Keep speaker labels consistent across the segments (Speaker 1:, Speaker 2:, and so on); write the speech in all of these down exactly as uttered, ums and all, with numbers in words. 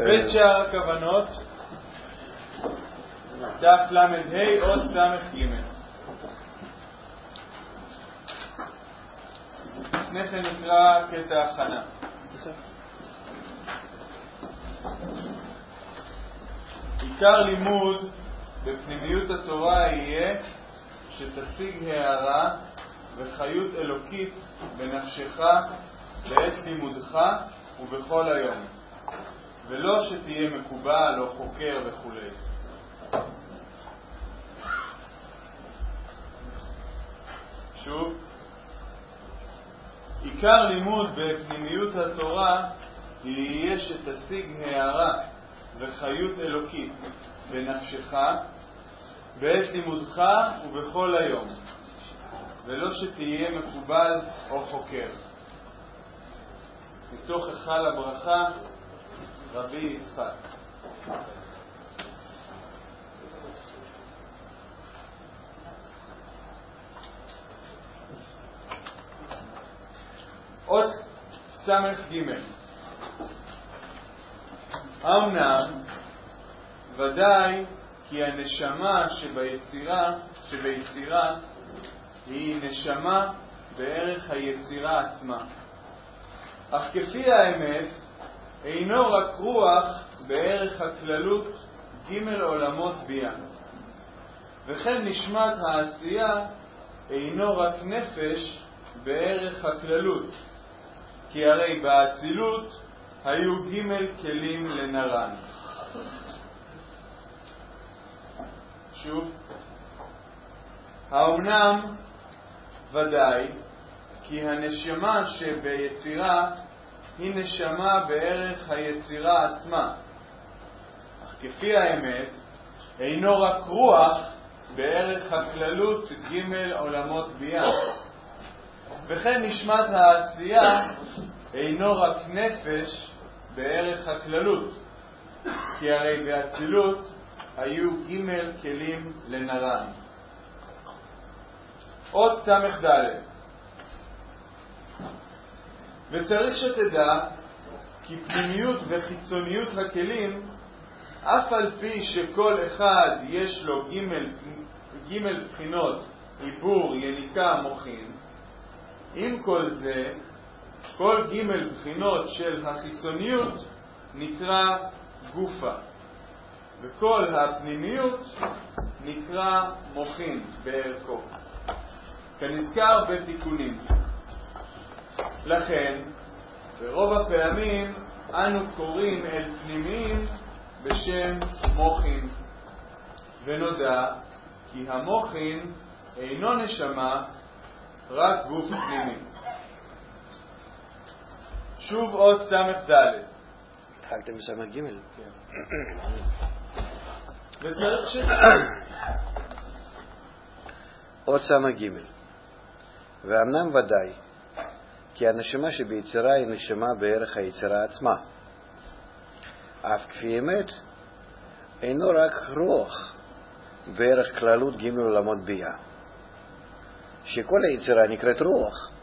Speaker 1: בית שער הכוונות, דף למ"ה עוד סמ"ך ג'. לפני כן נקרא קטע הכנה. עיקר לימוד בפנימיות התורה יהיה שתשיג הערה וחיות אלוקית בנפשך בעת לימודך ובכל היום, ולא שתהיה מקובל או חוקר וכו'. שוב, עיקר לימוד בפנימיות התורה יהיה שתשיג הערה וחיות אלוקית בנפשך בעת לימודך ובכל היום, ולא שתהיה מקובל או חוקר. מתוך היכל הברכה, רבי יצחק. עוד סמך ג'. אמנם ודאי כי הנשמה שביצירה, שביצירה היא נשמה בערך היצירה עצמה, אך כפי האמת אינו רק רוח בערך הכללות ג' עולמות ביה, וכן נשמת העשייה אינו רק נפש בערך הכללות, כי הרי באצילות היו ג' כלים לנרן. שוב, האומנם ודאי כי הנשמה שביצירה היא נשמה בערך היצירה עצמה, אך כפי האמת אינו רק רוח בערך הכללות ג' עולמות ביה, וכן נשמת העשייה אינו רק נפש בערך הכללות, כי הרי באצילות היו ג' כלים לנרן. עוד סמך ד'. וצריך שתדע כי פנימיות וחיצוניות הכלים, אף על פי שכל אחד יש לו ג' ג' בחינות עיבור, יניקה, מוחין, עם כל זה כל ג' בחינות של החיצוניות נקרא גופה, וכל הפנימיות נקרא מוחין בערכו, כנזכר בתיקונים. לכן ברוב הפעמים אנו קוראים אל פנימיים בשם מוחין, ונודע כי המוחין אינו נשמה, רק גוף פנימי. שוב עוד סמך ד'.
Speaker 2: התחלתם בסמך ג'.
Speaker 1: כן. וצריך ש...
Speaker 2: עוד סמך ג'. ואמנם ודאי כי הנשמה שביצירה היא נשמה בערך היצירה עצמה, אף כפי אמת אינו רק רוח בערך כללות ג' עולמות ביה, שכל היצירה נקראת רוח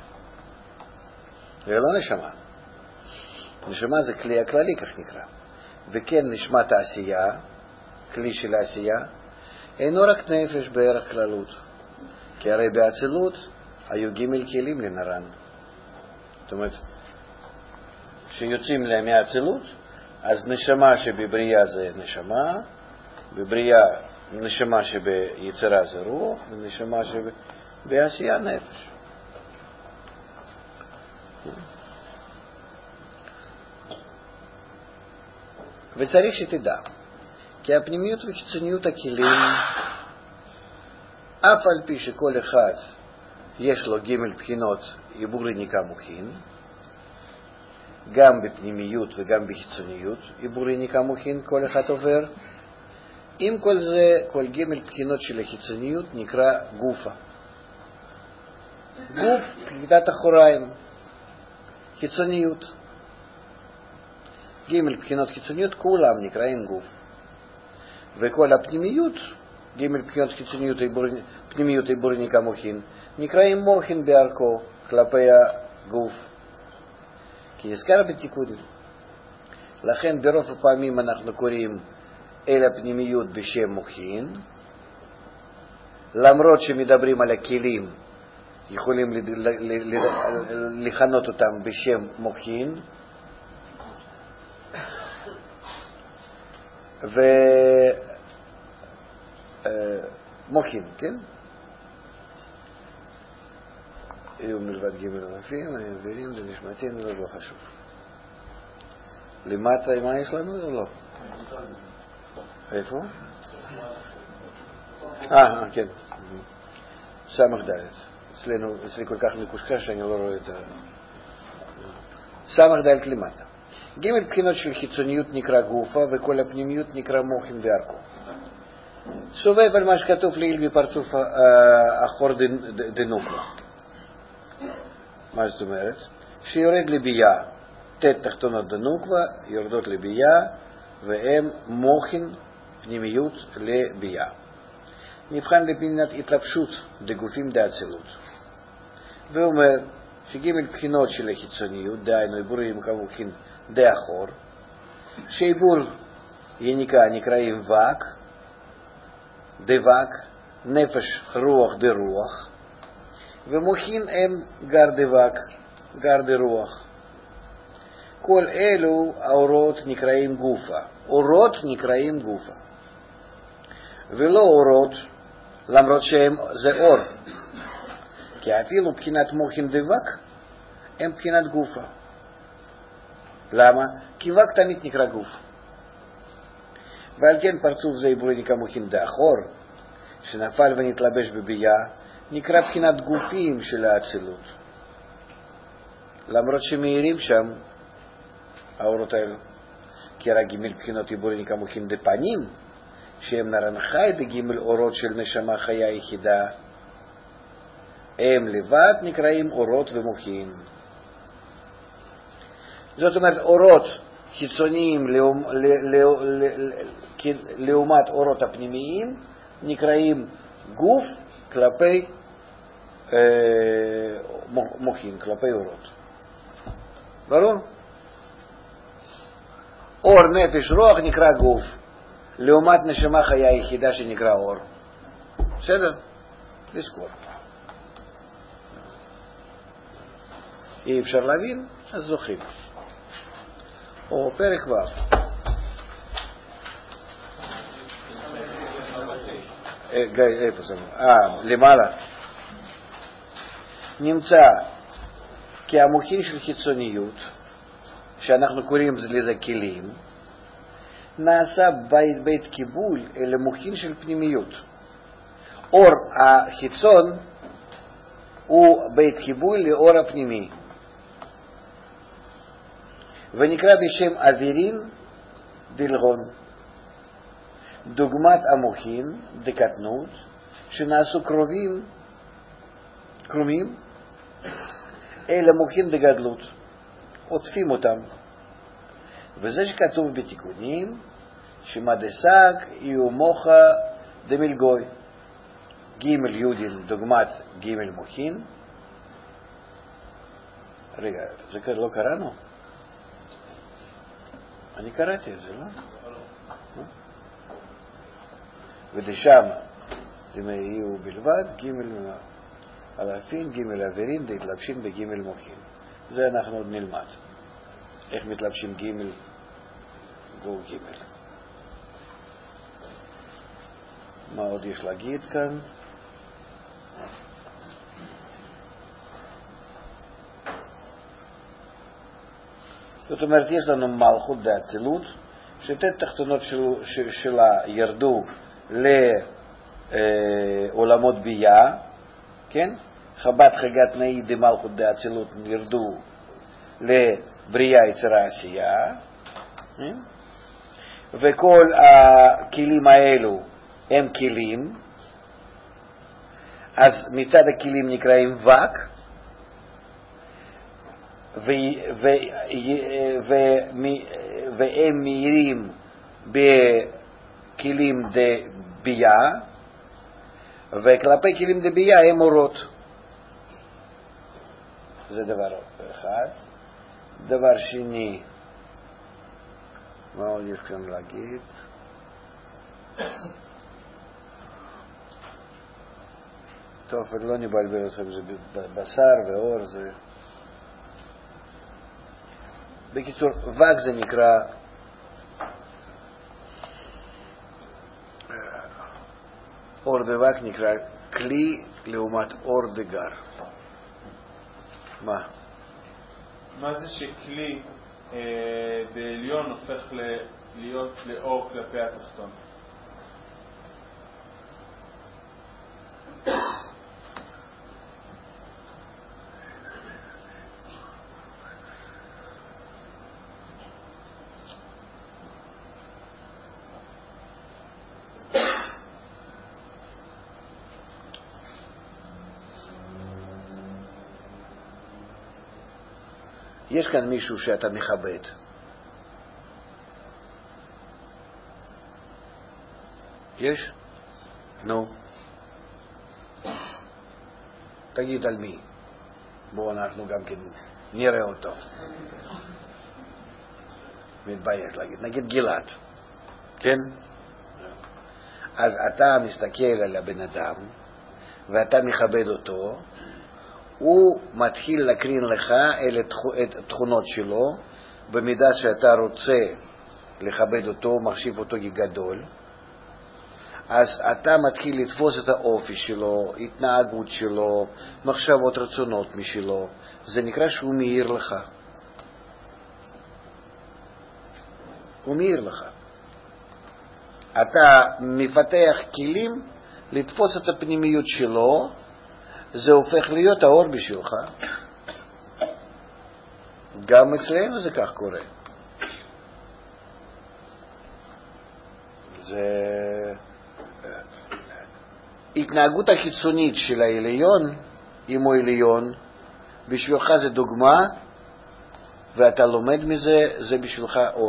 Speaker 2: ולא נשמה. נשמה זה כלי הכללי, כך נקרא. וכן נשמת העשייה, כלי של העשייה, אינו רק נפש בערך כללות, כי הרי באצילות היו ג' כלים לנרן. זאת אומרת, כשיוצאים לה מהאצילות, אז נשמה שבבריאה זה נשמה, בבריאה נשמה שביצירה זה רוח, ונשמה שבעשייה נפש. וצריך שתדע כי הפנימיות וחיצוניות הכלים, אף על פי שכל אחד יש לו ג' בחינות עיבור, יניקה, מוחין, גם בפנימיות וגם בחיצוניות עיבור, יניקה, מוחין כל אחד עובר, עם כל זה כל ג' בחינות של החיצוניות נקרא גופה. גוף פקידת אחוריים, חיצוניות. ג' בחינות חיצוניות כולם נקראים גוף, וכל הפנימיות, ג' בחינות חיצוניות פנימיות עיבור, יניקה, מוחין, נקראים מוחין בערכו כלפי הגוף, כי נזכר בתיקונים. לכן ברוב הפעמים אנחנו קוראים אל הפנימיות בשם מוחין, למרות שמדברים על הכלים, יכולים לכנות אותם בשם מוחין, ומוחין, כן? יהיו מלבד ג' אלפים, אני מבינים, זה נשמתים, זה לא חשוב. למטה, מה יש לנו או לא? איפה? אה, כן. סמך ד'. אצלנו, אצלי כל כך מקושקש שאני לא רואה את ה... סמך ד' למטה. ג' בחינות של חיצוניות נקרא גופה, וכל הפנימיות נקרא מוחין וערכו. סובב על מה שכתוב לעיל בפרצוף אחור דנוקווה. מה זאת אומרת? שיורד לבייה, תת תחתונות דנוקווה, יורדות לבייה, והם מוחין פנימיות לבייה. נבחן לבחינת התלבשות דגופים דאצילות. ואומר שג' בחינות של החיצוניות, דהיינו עיבורים כמובן דאחור, שעיבור יניקה נקראים וק, דבק, נפש רוח דרוח, ומוחין הם גר דבק, גר דרוח. כל אלו האורות נקראים גופה. אורות נקראים גופה. ולא אורות, למרות שהם זה אור. כי אפילו בחינת מוחין דבק, הם בחינת גופה. למה? כי וק תמיד נקרא גוף. ועל כן פרצוף זה עיבורי נקרא מוחין דאחור, שנפל ונתלבש בבייה, נקרא בחינת גופים של האצילות. למרות שמאירים שם האורות האלו. כי רק ג' בחינות עיבורי נקרא מוחין דפנים, שהם נרן חי דג' אורות של נשמה חיה יחידה, הם לבד נקראים אורות ומוחין. זאת אומרת, אורות חיצוניים לעומת אורות הפנימיים נקראים גוף כלפי מוחין, כלפי אורות. ברור? אור נפש רוח נקרא גוף, לעומת נשמה חיה יחידה שנקרא אור. בסדר? לזכור. אי אפשר להבין, אז זוכרים. או פרק ו'. איפה זה? אה, למעלה. נמצא כי המוחין של חיצוניות, שאנחנו קוראים לזה כלים, נעשה בית, בית קיבול אל המוחין של פנימיות. אור החיצון הוא בית קיבול לאור הפנימי. ונקרא בשם אווירין דלגון. דוגמת המוחין דקטנות, שנעשו קרובים, קרומים, אל המוחין דגדלות. עוטפים אותם. וזה שכתוב בתיקונים, שמה דסק יהיו מוחה דמלגוי. ג' יודין דוגמת ג' מוחין. רגע, זה לא קראנו? אני קראתי את זה, לא? ודשם יהיו בלבד ג' אלפים, ג' אווירין דתלבשים בג' מוחין. זה אנחנו עוד נלמד. איך מתלבשים ג' גו ג'. מה עוד יש להגיד כאן? זאת אומרת, יש לנו מלכות דאצילות, שתת תחתונות של, של, שלה ירדו לעולמות בייה, כן? חבת חגת נאי דמלכות דאצילות ירדו לבריאה יצירה עשייה, כן? וכל הכלים האלו הם כלים, אז מצד הכלים נקראים וק, והם מאירים בכלים דבייה, וכלפי כלים דבייה הם אורות. זה דבר אחד. דבר שני, מה עוד יש כאן להגיד? טוב, אני לא נבלבל אתכם, זה בשר ואור, זה... בקיצור, וק זה נקרא... אור דבק נקרא כלי לעומת אור דגר. מה?
Speaker 1: מה זה שכלי אה, בעליון הופך ל- להיות לאור כלפי התחתון?
Speaker 2: יש כאן מישהו שאתה מכבד. יש? נו. תגיד על מי. בואו אנחנו גם כן נראה אותו. מתבייש להגיד. נגיד גלעד. כן? אז אתה מסתכל על הבן אדם ואתה מכבד אותו, הוא מתחיל להקרין לך את התכונות שלו, במידה שאתה רוצה לכבד אותו, מחשיב אותו כגדול, אז אתה מתחיל לתפוס את האופי שלו, התנהגות שלו, מחשבות רצונות משלו. זה נקרא שהוא מאיר לך. הוא מאיר לך. אתה מפתח כלים לתפוס את הפנימיות שלו, זה הופך להיות האור בשבילך. גם אצלנו זה כך קורה. זה התנהגות החיצונית של העליון, אם הוא עליון, בשבילך זה דוגמה, ואתה לומד מזה, זה בשבילך אור.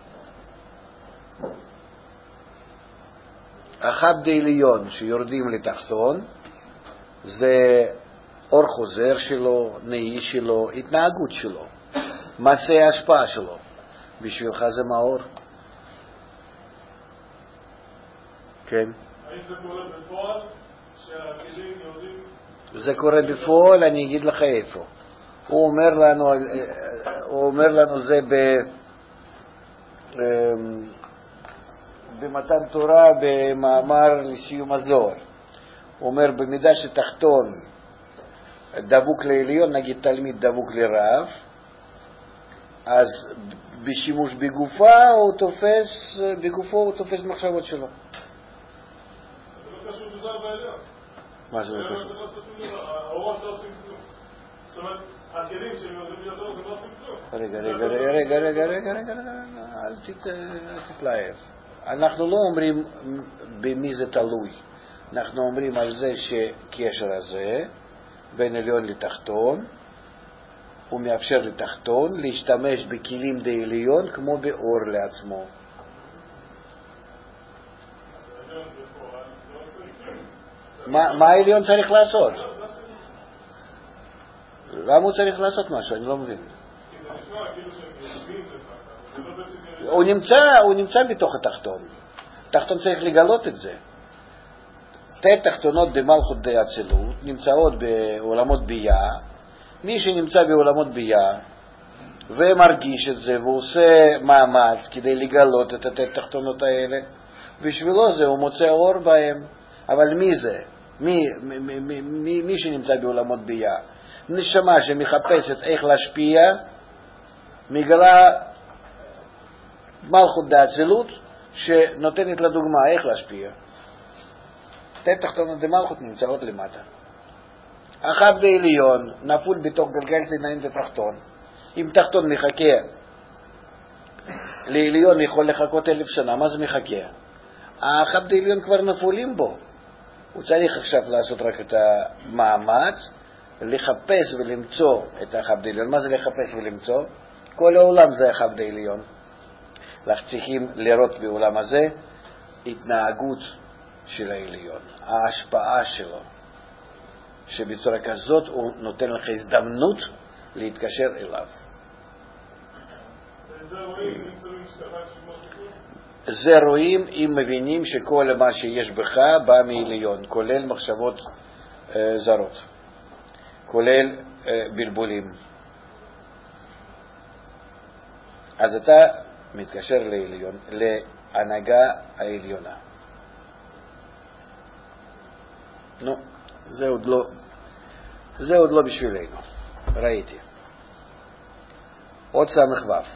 Speaker 2: החבדי עליון שיורדים לתחתון, זה אור חוזר שלו, נאי שלו, התנהגות שלו, מעשה ההשפעה שלו. בשבילך זה מאור. כן?
Speaker 3: האם זה קורה בפועל? שהכלים יורדים?
Speaker 2: זה קורה בפועל, אני אגיד לך איפה. הוא אומר לנו, הוא אומר לנו זה ב... במתן תורה במאמר לסיום הזוהר. הוא אומר במידה שתחתון דבוק לעליון, נגיד תלמיד דבוק לרב, אז בשימוש בגופה הוא תופס, בגופו הוא תופס מחשבות שלו.
Speaker 3: זה לא קשור בזר בעליון.
Speaker 2: מה זה לא
Speaker 3: זה
Speaker 2: קשור?
Speaker 3: לא עושים כלום. האורות לא עושים כלום. זאת אומרת, הכלים שהם יורדים לידו, זה לא עושים כלום.
Speaker 2: רגע, רגע, רגע, רגע, רגע, רגע, אל תתלהב. אנחנו לא אומרים במי זה תלוי. אנחנו אומרים על זה שקשר הזה בין עליון לתחתון הוא מאפשר לתחתון להשתמש בכלים די עליון כמו באור לעצמו. מה העליון צריך לעשות? למה הוא צריך לעשות משהו? אני לא מבין. הוא נמצא, הוא נמצא בתוך התחתון. התחתון צריך לגלות את זה. תת תחתונות דמלכות דאצילות נמצאות בעולמות בייה. מי שנמצא בעולמות בייה ומרגיש את זה ועושה מאמץ כדי לגלות את התת תחתונות האלה, בשבילו זה הוא מוצא אור בהם. אבל מי זה? מי, מי, מי, מי, מי שנמצא בעולמות בייה? נשמה שמחפשת איך להשפיע, מגלה מלכות דאצילות שנותנת לה דוגמה איך להשפיע. תת תחתונות דמלכות נמצאות למטה. החבדי עליון נפול בתוך גלגל תנאים בתחתון. אם תחתון מחכה לעליון יכול לחכות אלף שנה, מה זה מחכה? החבדי עליון כבר נפולים בו. הוא צריך עכשיו לעשות רק את המאמץ לחפש ולמצוא את החבדי עליון. מה זה לחפש ולמצוא? כל העולם זה החבדי עליון. אנחנו צריכים לראות בעולם הזה התנהגות של העליון, ההשפעה שלו, שבצורה כזאת הוא נותן לך הזדמנות להתקשר אליו.
Speaker 3: זה
Speaker 2: זה רואים אם מבינים שכל מה שיש בך בא מעליון, כולל מחשבות אה, זרות, כולל אה, בלבולים. אז אתה מתקשר לעליון, להנהגה העליונה. נו, זה עוד לא, זה עוד לא בשבילנו, ראיתי. עוד סמך ו'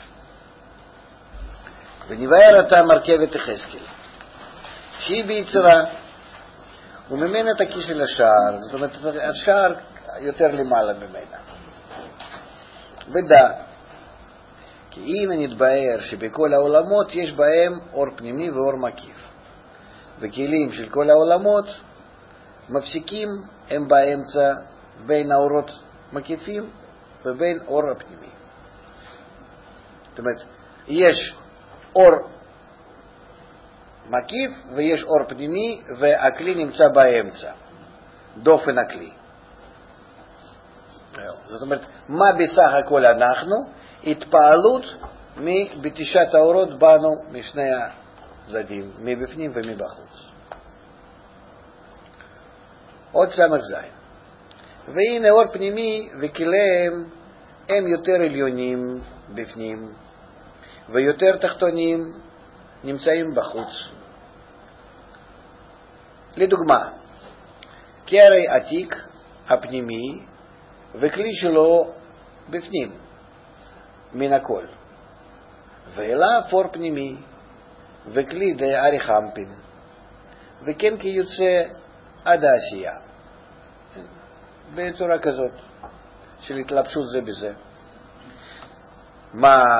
Speaker 2: ונבאר אתה מרכבת יחזקאל שהיא ביצירה וממנה תקיש אל השער, זאת אומרת השער יותר למעלה ממנה. ודע כי הנה נתבאר שבכל העולמות יש בהם אור פנימי ואור מקיף, וכלים של כל העולמות מפסיקים הם באמצע בין האורות מקיפים ובין אור הפנימי. זאת אומרת, יש אור מקיף ויש אור פנימי, והכלי נמצא באמצע, דופן הכלי. זאת אומרת, מה בסך הכל אנחנו? התפעלות מבתישת האורות בנו משני הצדדים, מבפנים ומבחוץ. עוד סמך זין. והנה אור פנימי וכליהם הם יותר עליונים בפנים ויותר תחתונים נמצאים בחוץ. לדוגמה, כי הרי עתיק הפנימי וכלי שלו בפנים מן הכל, ואליו אור פנימי וכלי די אריך אמפין, וכן כי יוצא עד העשייה בצורה כזאת של התלבשות זה בזה. מה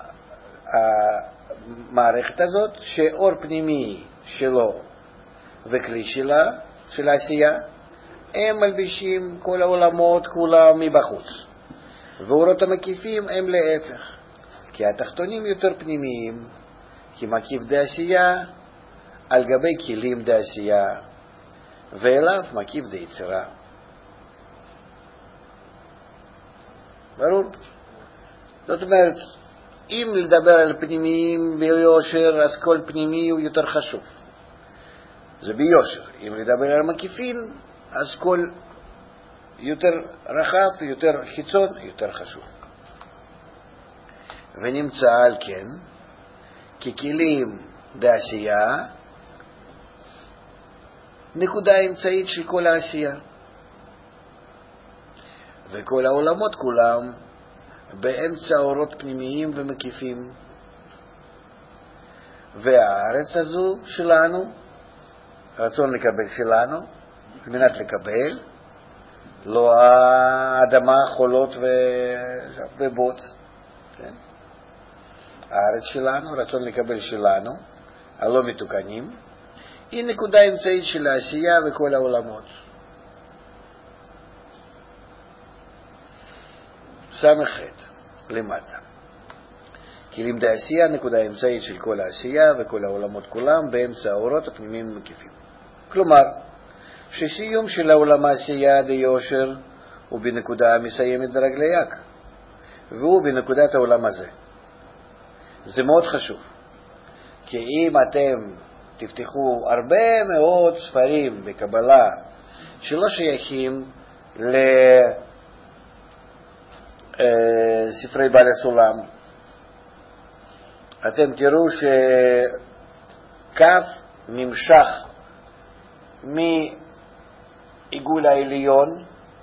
Speaker 2: המערכת הזאת? שאור פנימי שלו וכלי שלה, של העשייה, הם מלבישים כל העולמות כולם מבחוץ, ואורות המקיפים הם להפך, כי התחתונים יותר פנימיים, כי מקיף דעשייה על גבי כלים דעשייה, ואליו מקיף דעצירה. ברור? זאת אומרת, אם לדבר על פנימיים ביושר, אז כל פנימי הוא יותר חשוב, זה ביושר. אם לדבר על מקיפין, אז כל יותר רחב, יותר חיצון, יותר חשוב. ונמצא על כן, ככלים דעשייה, נקודה אמצעית של כל העשייה. וכל העולמות כולם באמצע אורות פנימיים ומקיפים. והארץ הזו שלנו, רצון לקבל שלנו, על מנת לקבל, לא האדמה חולות ובוץ. כן? הארץ שלנו, רצון לקבל שלנו, הלא מתוקנים, היא נקודה אמצעית של העשייה וכל העולמות. סמך ח' למטה. כי לימדי עשייה נקודה אמצעית של כל העשייה וכל העולמות כולם באמצע האורות הפנימיים ומקיפים. כלומר, שסיום של העולם העשייה דיושר הוא בנקודה המסיימת ברגלי yak, והוא בנקודת העולם הזה. זה מאוד חשוב, כי אם אתם תפתחו הרבה מאוד ספרים בקבלה שלא שייכים לספרי בעל הסולם, אתם תראו שכף נמשך מעיגול העליון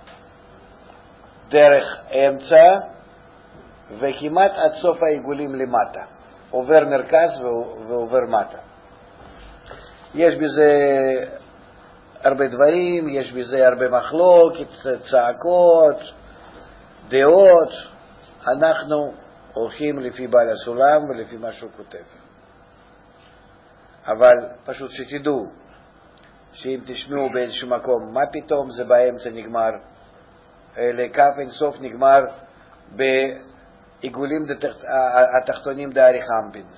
Speaker 2: דרך אמצע וכמעט עד סוף העיגולים למטה, עובר מרכז ועובר מטה. יש בזה הרבה דברים, יש בזה הרבה מחלוקת, צעקות, דעות. אנחנו הולכים לפי בעל הסולם ולפי מה שהוא כותב. אבל פשוט שתדעו שאם תשמעו באיזשהו מקום, מה פתאום זה באמצע נגמר, לכף אין סוף נגמר בעיגולים התחתונים דאריך אמפין,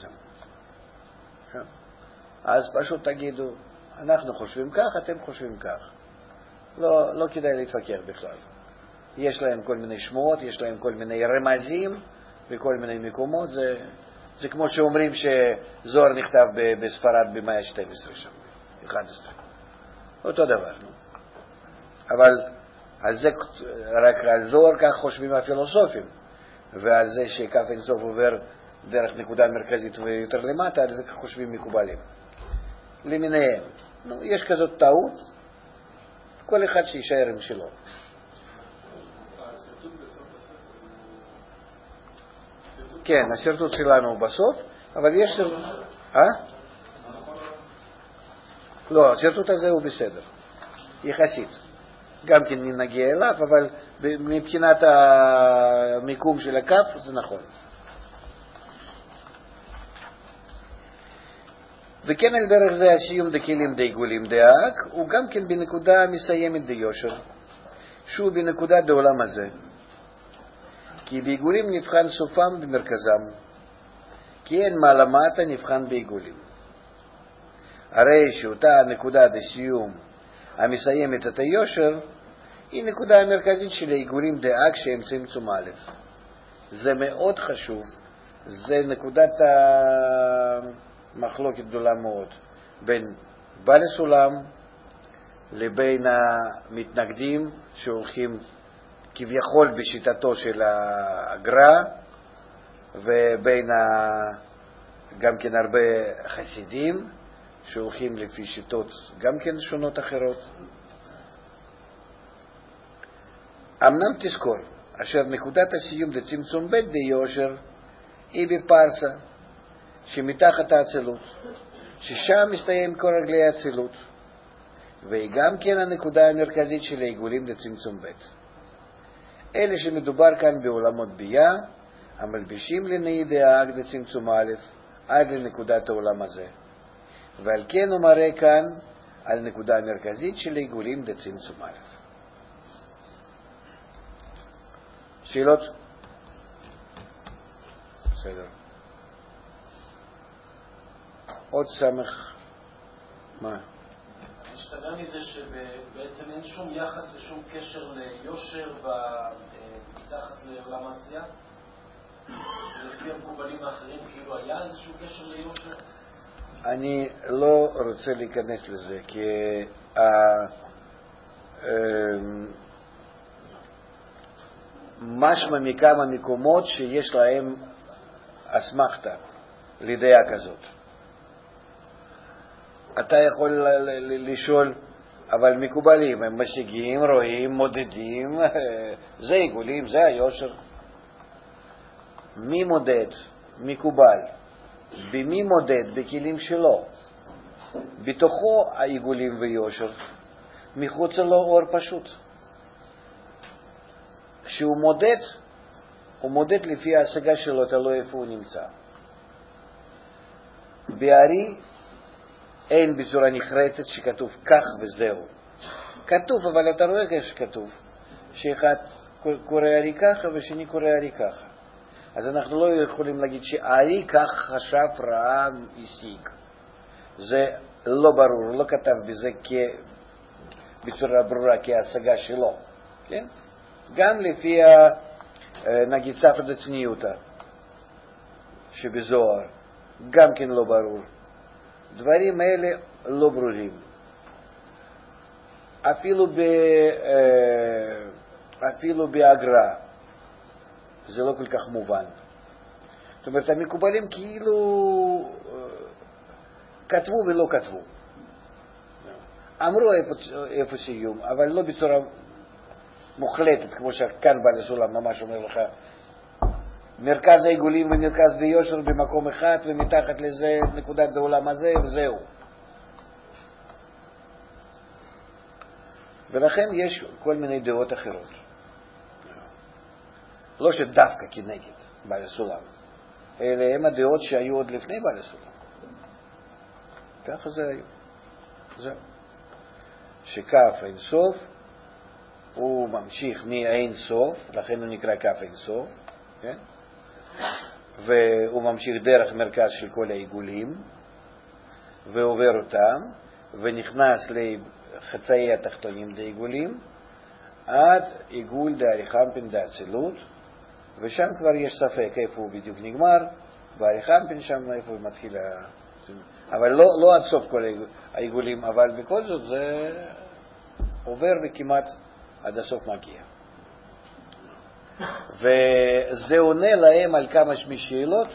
Speaker 2: אז פשוט תגידו, אנחנו חושבים כך, אתם חושבים כך. לא, לא כדאי להתווכח בכלל. יש להם כל מיני שמועות, יש להם כל מיני רמזים, בכל מיני מקומות. זה, זה כמו שאומרים שזוהר נכתב בספרד במאה ה-שתים עשרה שם, אחת עשרה. אותו דבר. אבל על זה, רק על זוהר כך חושבים הפילוסופים, ועל זה שכף אינסוף עובר דרך נקודה מרכזית ויותר למטה, על זה כך חושבים מקובלים. למיניהם. נו, יש כזאת טעות, כל אחד שישאר עם שלו. כן, השרטוט שלנו הוא בסוף, אבל יש... אה? לא, השרטוט הזה הוא בסדר, יחסית. גם כן נגיע אליו, אבל מבחינת המיקום של הכף זה נכון. וכן על דרך זה הסיום דקלים די גולים דאק, הוא גם כן בנקודה מסיימת די יושר, שהוא בנקודה דעולם הזה. כי בעיגולים נבחן סופם במרכזם, כי אין מה למטה נבחן בעיגולים. הרי שאותה נקודה דסיום המסיימת את היושר, היא נקודה המרכזית של העיגולים דאק שהם צמצום א'. זה מאוד חשוב, זה נקודת המחלוקת גדולה מאוד, בין בעל הסולם לבין המתנגדים שהולכים כביכול בשיטתו של הגר"א, ובין גם כן הרבה חסידים שהולכים לפי שיטות גם כן שונות אחרות. אמנם תזכור, אשר נקודת הסיום דצמצום ב' דיושר היא בפרסה, שמתחת האצילות, ששם מסתיים כל רגלי האצילות, והיא גם כן הנקודה המרכזית של העיגולים דצמצום ב'. אלה שמדובר כאן בעולמות בייה, המלבישים לנאי דאג דצמצום א' עד לנקודת העולם הזה. ועל כן הוא מראה כאן על נקודה המרכזית של העיגולים דצמצום א'. שאלות? בסדר. עוד סמך. מה?
Speaker 4: השתגע מזה שבעצם אין שום יחס ושום קשר ליושר מתחת לעולם העשייה? ולפי המקובלים האחרים כאילו היה איזשהו קשר ליושר?
Speaker 2: אני לא רוצה להיכנס לזה, כי משמע מכמה מקומות שיש להם אסמכתה לדעה כזאת. אתה יכול לשאול, אבל מקובלים, הם משיגים, רואים, מודדים, זה עיגולים, זה היושר. מי מודד? מקובל. במי מודד? בכלים שלו. בתוכו העיגולים ויושר, מחוץ לו אור פשוט. כשהוא מודד, הוא מודד לפי ההשגה שלו, תלוי איפה הוא נמצא. בארי אין בצורה נחרצת שכתוב כך וזהו. כתוב, אבל אתה רואה איך שכתוב, שאחד קורא ארי ככה ושני קורא ארי ככה. אז אנחנו לא יכולים להגיד שארי כך חשב, ראה, השיג. זה לא ברור, לא כתב בזה בצורה ברורה כהשגה שלו. כן? גם לפי נגיד ספר דצניותא שבזוהר, גם כן לא ברור. דברים האלה לא ברורים. אפילו ב אפילו בהגר"א זה לא כל כך מובן. זאת אומרת, המקובלים כאילו כתבו ולא כתבו. אמרו איפה, איפה סיום, אבל לא בצורה מוחלטת, כמו שכאן בעל הסולם ממש אומר לך, מרכז העיגולים ומרכז דיושר במקום אחד, ומתחת לזה נקודת העולם הזה, וזהו. ולכן יש כל מיני דעות אחרות. לא שדווקא כנגד בעל הסולם, אלה הם הדעות שהיו עוד לפני בעל הסולם. ככה זה היו. זהו. שכף אין סוף, הוא ממשיך מאין סוף, לכן הוא נקרא כף אין סוף, כן? והוא ממשיך דרך מרכז של כל העיגולים, ועובר אותם, ונכנס לחצאי התחתונים לעיגולים, עד עיגול דאריכמפין דאצילות, ושם כבר יש ספק איפה הוא בדיוק נגמר, באריכנפין שם איפה הוא מתחיל, אבל לא, לא עד סוף כל העיגולים, אבל בכל זאת זה עובר וכמעט עד הסוף מגיע. וזה עונה להם על כמה שאלות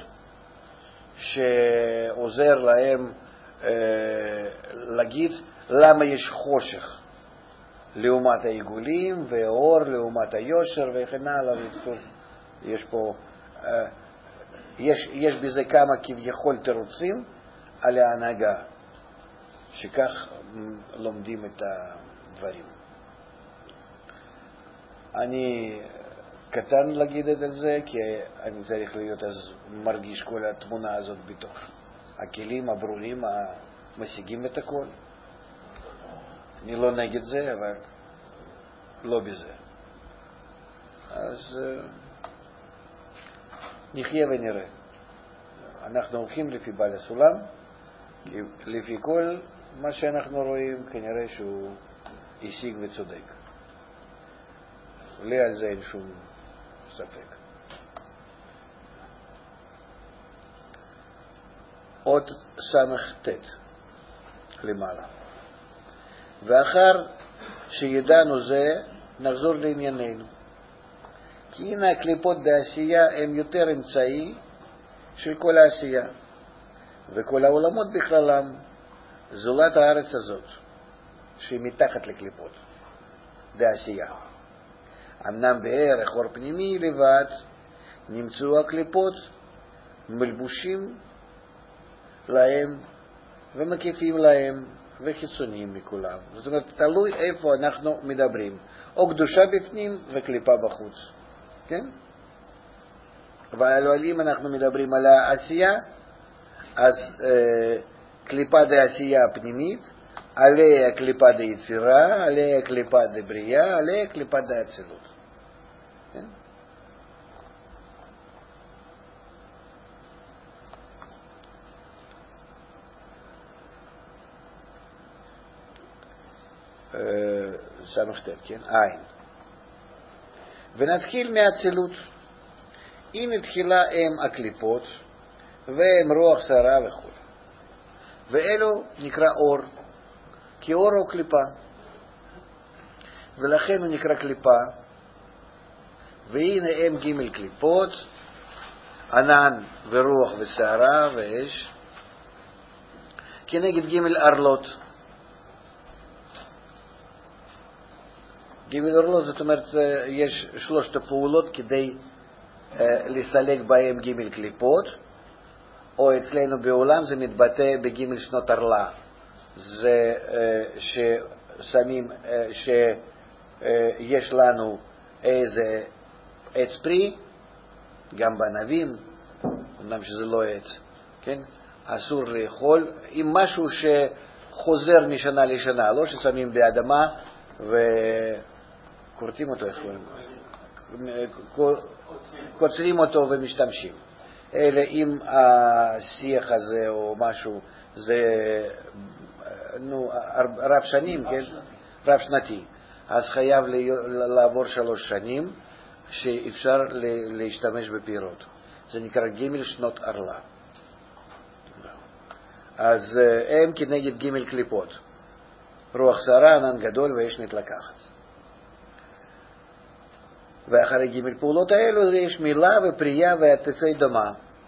Speaker 2: שעוזר להם אה, להגיד למה יש חושך לעומת העיגולים ואור לעומת היושר וכן הלאה. יש פה, אה, יש, יש בזה כמה כביכול תירוצים על ההנהגה, שכך לומדים את הדברים. אני קטן להגיד את זה, כי אני צריך להיות אז מרגיש כל התמונה הזאת בתוך הכלים הברורים המשיגים את הכל. אני לא נגד זה, אבל לא בזה. אז נחיה ונראה. אנחנו הולכים לפי בעל הסולם, כי לפי כל מה שאנחנו רואים, כנראה שהוא השיג וצודק. לי על זה אין שום ספק. עוד סמך תת למעלה. ואחר שידענו זה, נחזור לענייננו. כי הנה הקליפות בעשייה הם יותר אמצעי של כל העשייה, וכל העולמות בכללם, זולת הארץ הזאת, שהיא מתחת לקליפות בעשייה. אמנם בערך אור פנימי לבד נמצאו הקליפות מלבושים להם ומקיפים להם וחיצוניים מכולם. זאת אומרת, תלוי איפה אנחנו מדברים. או קדושה בפנים וקליפה בחוץ. כן? אבל אם אנחנו מדברים על העשייה, אז אה, קליפה דעשייה הפנימית, עליה קליפה דיצירה, עליה קליפה דבריאה, עליה קליפה דאצילות. כן? סמכתב, כן? עין. ונתחיל מהצילות. הנה תחילה הם הקליפות, והם רוח שערה וכו'. ואלו נקרא אור, כי אור הוא קליפה. ולכן הוא נקרא קליפה. והנה הם ג' קליפות, ענן ורוח ושערה ואש, כנגד ג' ארלות. ג' ארלות, זאת אומרת, יש שלושת הפעולות כדי uh, לסלק בהם ג' קליפות, או אצלנו בעולם זה מתבטא בג' שנות ארלה. זה uh, ששמים, uh, שיש uh, לנו איזה עץ פרי, גם בענבים, אמנם שזה לא עץ, כן? אסור לאכול, עם משהו שחוזר משנה לשנה, לא ששמים באדמה וקורטים אותו, איך קוראים? קוצרים אותו ומשתמשים. אלא אם השיח הזה או משהו, זה נו, רב שנים, כן? רב שנתי. אז חייב לעבור שלוש שנים שאפשר להשתמש בפירות. זה נקרא ג' שנות ארלה. אז הם כנגד ג' קליפות. רוח שערה, ענן גדול ואש מתלקחת. ואחרי ג' פעולות האלו יש מילה ופרייה ועטפי דומה.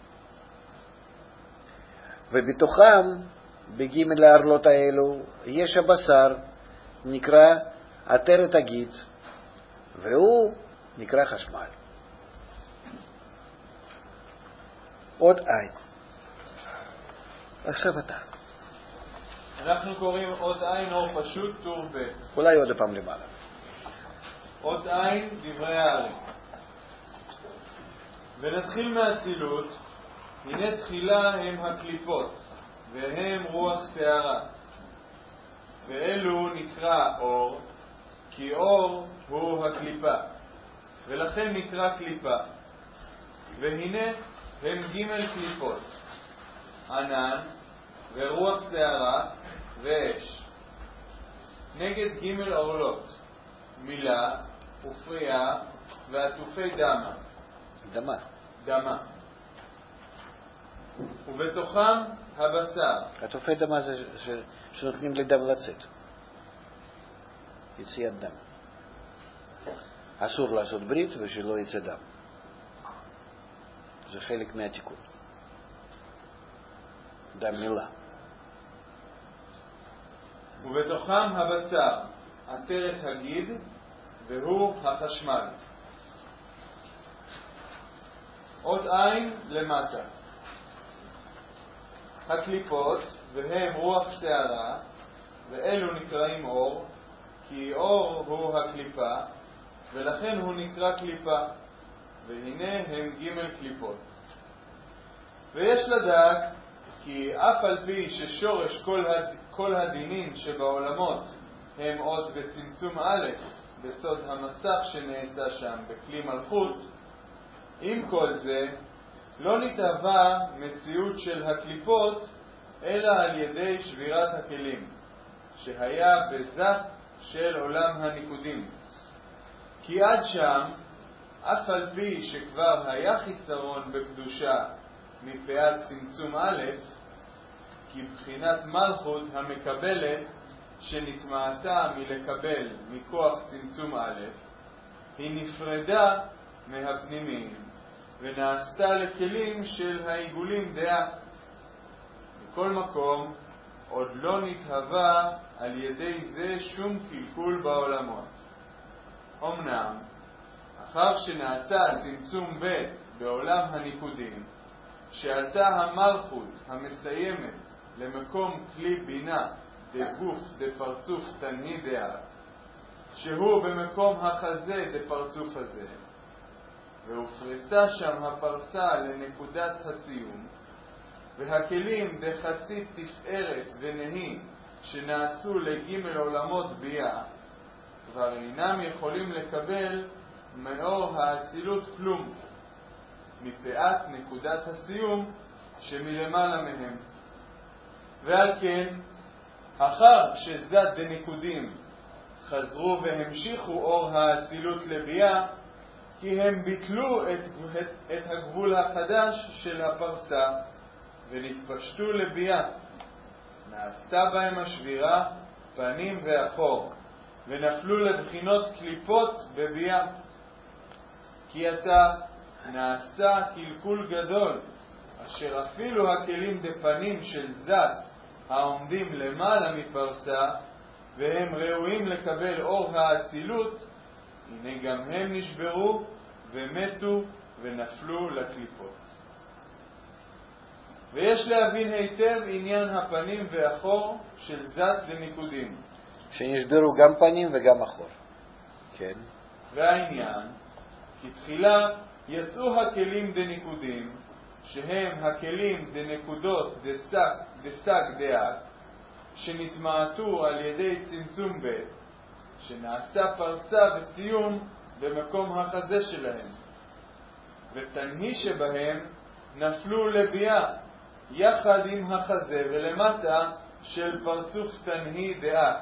Speaker 2: ובתוכם, בג' הארלות האלו, יש הבשר, נקרא עטרת הגית, והוא נקרא חשמל. עוד עין. עכשיו אתה.
Speaker 1: אנחנו קוראים עוד עין אור פשוט טור ב'.
Speaker 2: אולי עוד פעם למעלה.
Speaker 1: עוד עין דברי הארי. ונתחיל מהצילות. הנה תחילה הם הקליפות, והם רוח שערה. ואלו נקרא אור, כי אור הוא הקליפה, ולכן נקרא קליפה. והנה הם ג' קליפות, ענן ורוח שערה ואש. נגד ג' אורלות, מילה ופרייה ועטופי דמה.
Speaker 2: דמה.
Speaker 1: דמה. ובתוכם הבשר.
Speaker 2: התופי דמה זה ש... שנותנים לדם לצאת. יציאת דם. אסור לעשות ברית ושלא יצא דם. זה חלק מהתיקון. דם מילה.
Speaker 1: ובתוכם הבשר, עטרת הגיד, והוא החשמל. עוד עין למטה. הקליפות, והם רוח שערה, ואלו נקראים אור, כי אור הוא הקליפה, ולכן הוא נקרא קליפה, והנה הם ג' קליפות. ויש לדעת כי אף על פי ששורש כל, הד... כל הדינים שבעולמות הם עוד בצמצום א' בסוד המסך שנעשה שם בכלי מלכות, עם כל זה לא נתהווה מציאות של הקליפות אלא על ידי שבירת הכלים, שהיה בזת של עולם הניקודים. כי עד שם, אף על פי שכבר היה חיסרון בקדושה מפאת צמצום א', כי בחינת מלכות המקבלת שנתמעתה מלקבל מכוח צמצום א', היא נפרדה מהפנימיים ונעשתה לכלים של העיגולים דעה. בכל מקום עוד לא נתהווה על ידי זה שום קלקול בעולמות. אמנם אחר שנעשה צמצום ב' בעולם הניקודים, שעלתה המלכות המסיימת למקום כלי בינה דגוף דפרצוף תנהי דעה, שהוא במקום החזה דפרצוף הזה, והופרסה שם הפרסה לנקודת הסיום, והכלים דחצי תפארת ונהי שנעשו לג' עולמות בייה, כבר אינם יכולים לקבל מאור האצילות כלום, מפאת נקודת הסיום שמלמעלה מהם. ועל כן, אחר שזת דניקודים חזרו והמשיכו אור האצילות לבייה, כי הם ביטלו את, את, את הגבול החדש של הפרסה ונתפשטו לבייה, נעשתה בהם השבירה פנים ואחור, ונפלו לבחינות קליפות בבייה. כי עתה נעשה קלקול גדול, אשר אפילו הכלים דפנים של זת העומדים למעלה מפרסה, והם ראויים לקבל אור האצילות, הנה גם הם נשברו ומתו ונפלו לקליפות. ויש להבין היטב עניין הפנים ואחור של זת וניקודים,
Speaker 2: שנשברו גם פנים וגם אחור. כן.
Speaker 1: והעניין, כי תחילה יצאו הכלים דניקודים, שהם הכלים דנקודות דסק, דסק דעת, שנתמעטו על ידי צמצום ב', שנעשה פרסה וסיום במקום החזה שלהם, ותנהי שבהם נפלו לבייה יחד עם החזה ולמטה של פרצוף תנהי דעת.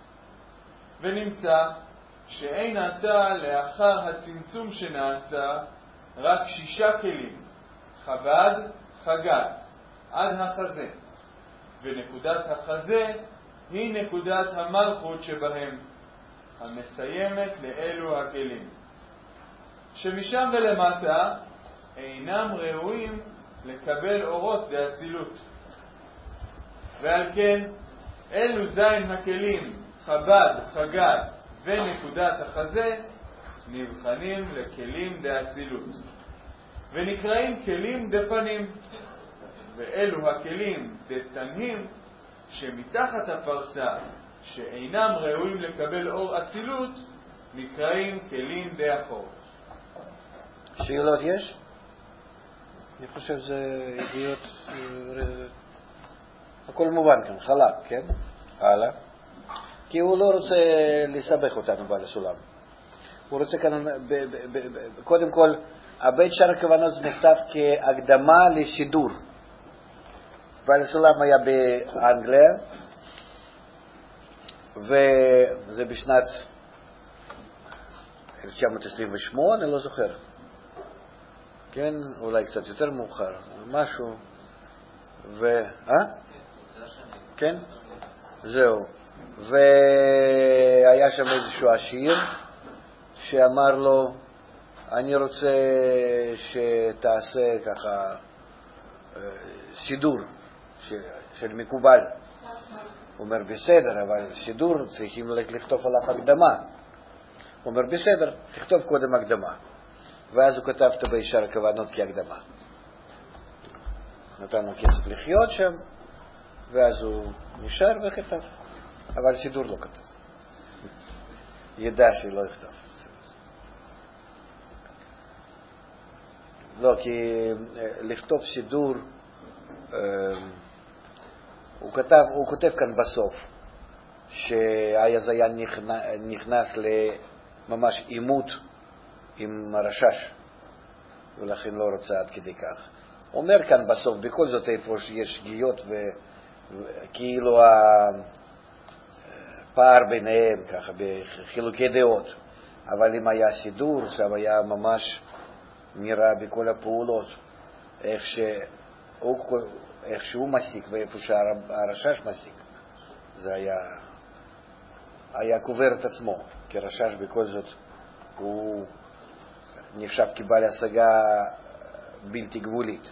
Speaker 1: ונמצא שאין עתה לאחר הצמצום שנעשה רק שישה כלים, חב"ד, חגת, עד החזה, ונקודת החזה היא נקודת המלכות שבהם, המסיימת לאלו הכלים, שמשם ולמטה אינם ראויים לקבל אורות באצילות. ועל כן אלו זין הכלים חב"ד, חגת ונקודת החזה נבחנים לכלים באצילות, ונקראים כלים דפנים, ואלו הכלים דתנהים שמתחת הפרסה שאינם ראויים לקבל אור אצילות נקראים כלים דאחור.
Speaker 2: שאלות יש? אני חושב שזה ידיעות, הכל מובן כאן, חלק, כן? הלאה. כי הוא לא רוצה לסבך אותנו בעל הסולם. הוא רוצה כאן, ב, ב, ב, ב, קודם כל, הבית שער הכוונות נכתב כהקדמה לשידור. בעל הסולם היה באנגליה, וזה בשנת אלף תשע מאות עשרים ושמונה, אני לא זוכר. כן, אולי קצת יותר מאוחר, משהו, ו... אה? כן? זהו. והיה שם איזשהו עשיר שאמר לו, אני רוצה שתעשה ככה סידור של מקובל. הוא אומר, בסדר, אבל סידור צריכים לכתוב עליו הקדמה. הוא אומר, בסדר, תכתוב קודם הקדמה. ואז הוא כתב את בישר הכוונות כהקדמה. נתן לו כסף לחיות שם, ואז הוא נשאר וכתב. אבל סידור לא כתב. ידע שלא יכתב. לא, כי לכתוב סידור, הוא כתב, הוא כותב כאן בסוף, שהזיין נכנס לממש עימות עם הרשש, ולכן לא רוצה עד כדי כך. הוא אומר כאן בסוף, בכל זאת איפה שיש שגיאות וכאילו הפער ביניהם, ככה, בחילוקי דעות. אבל אם היה סידור, שם היה ממש נראה בכל הפעולות, איך שהוא, איך שהוא מסיק ואיפה שהרשש מסיק. זה היה, היה קובר את עצמו, כי רשש בכל זאת הוא נחשב כבעל השגה בלתי גבולית.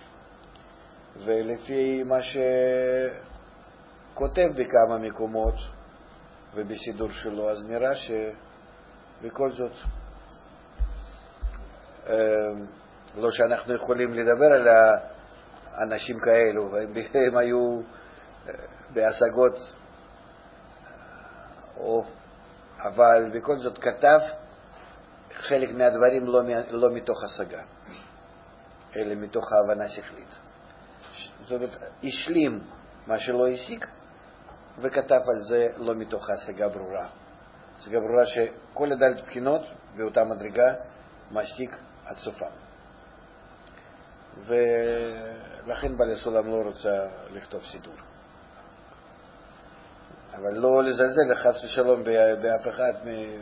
Speaker 2: ולפי מה שכותב בכמה מקומות ובסידור שלו, אז נראה שבכל זאת, לא שאנחנו יכולים לדבר על האנשים כאלו, הם היו בהשגות, אבל בכל זאת כתב חלק מהדברים לא, לא מתוך השגה, אלא מתוך ההבנה שכלית. זאת אומרת, השלים מה שלא הסיק, וכתב על זה לא מתוך השגה ברורה. השגה ברורה שכל הדלת בחינות באותה מדרגה מסיק עד סופם. ולכן בעל הסולם לא רוצה לכתוב סידור. אבל לא לזלזל חס ושלום באף אחד.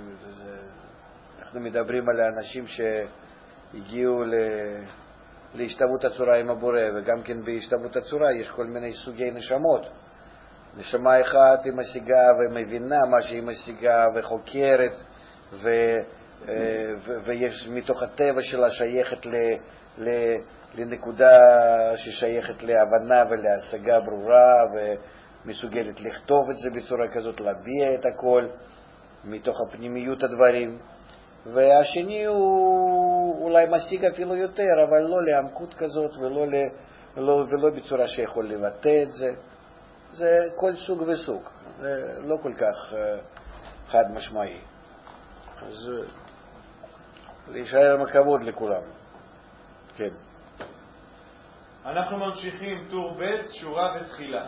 Speaker 2: אנחנו מדברים על האנשים שהגיעו להשתוות הצורה עם הבורא, וגם כן בהשתוות הצורה יש כל מיני סוגי נשמות. נשמה אחת היא משיגה ומבינה מה שהיא משיגה וחוקרת, ו, ו, ויש מתוך הטבע שלה שייכת ל, ל, לנקודה ששייכת להבנה ולהשגה ברורה, ומסוגלת לכתוב את זה בצורה כזאת, להביע את הכל מתוך הפנימיות הדברים. והשני הוא אולי משיג אפילו יותר, אבל לא לעמקות כזאת ולא, לא, ולא בצורה שיכול לבטא את זה. זה כל סוג וסוג, זה לא כל כך חד משמעי. אז להישאר עם הכבוד לכולם. כן.
Speaker 1: אנחנו ממשיכים טור ב' שורה ותחילה.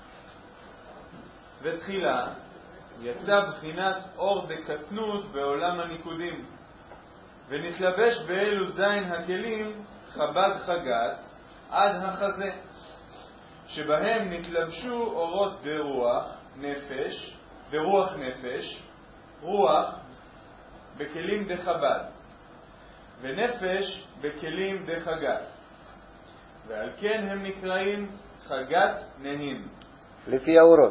Speaker 1: ותחילה יצא בחינת אור דקטנות בעולם הניקודים, ונתלבש באלו זין הכלים חב"ד חגת עד החזה, שבהם נתלבשו אורות דרוח נפש, דרוח נפש, רוח בכלים דחב"ד, ונפש בכלים דחגת, ועל כן הם נקראים חגת נהים.
Speaker 2: לפי האורות.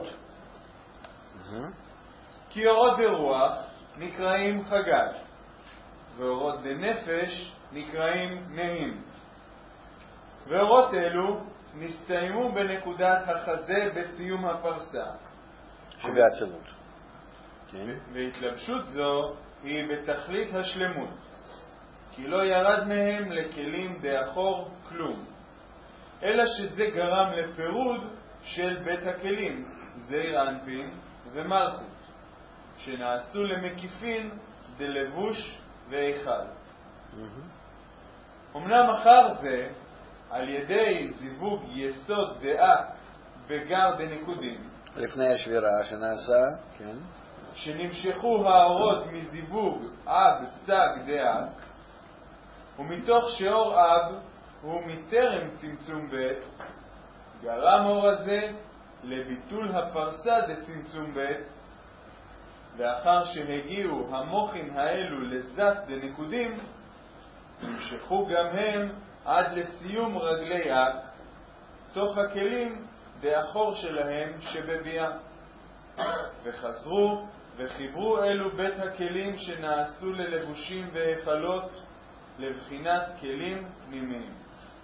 Speaker 1: כי אורות דרוח נקראים חגת, ואורות דנפש נקראים נהים. ואורות אלו נסתיימו בנקודת החזה בסיום הפרסה.
Speaker 2: שבאצילות.
Speaker 1: כן. והתלבשות זו היא בתכלית השלמות, כי לא ירד מהם לכלים דאחור כלום, אלא שזה גרם לפירוד של בית הכלים, זעיר אנפין ומלכות, שנעשו למקיפין דלבוש ואיכל. Mm-hmm. אמנם אחר זה, על ידי זיווג יסוד דעה בגר דניקודים,
Speaker 2: לפני השבירה שנעשה, כן,
Speaker 1: שנמשכו האורות מזיווג אב סג דעה, ומתוך שאור אב הוא מטרם צמצום בית, גרם אור הזה לביטול הפרסה דצמצום בית, ואחר שהגיעו המוחים האלו לזת דניקודים, נמשכו גם הם עד לסיום רגלי אק, תוך הכלים דאחור שלהם שבביאה. וחזרו וחיברו אלו בית הכלים שנעשו ללבושים והפלות לבחינת כלים פנימיים.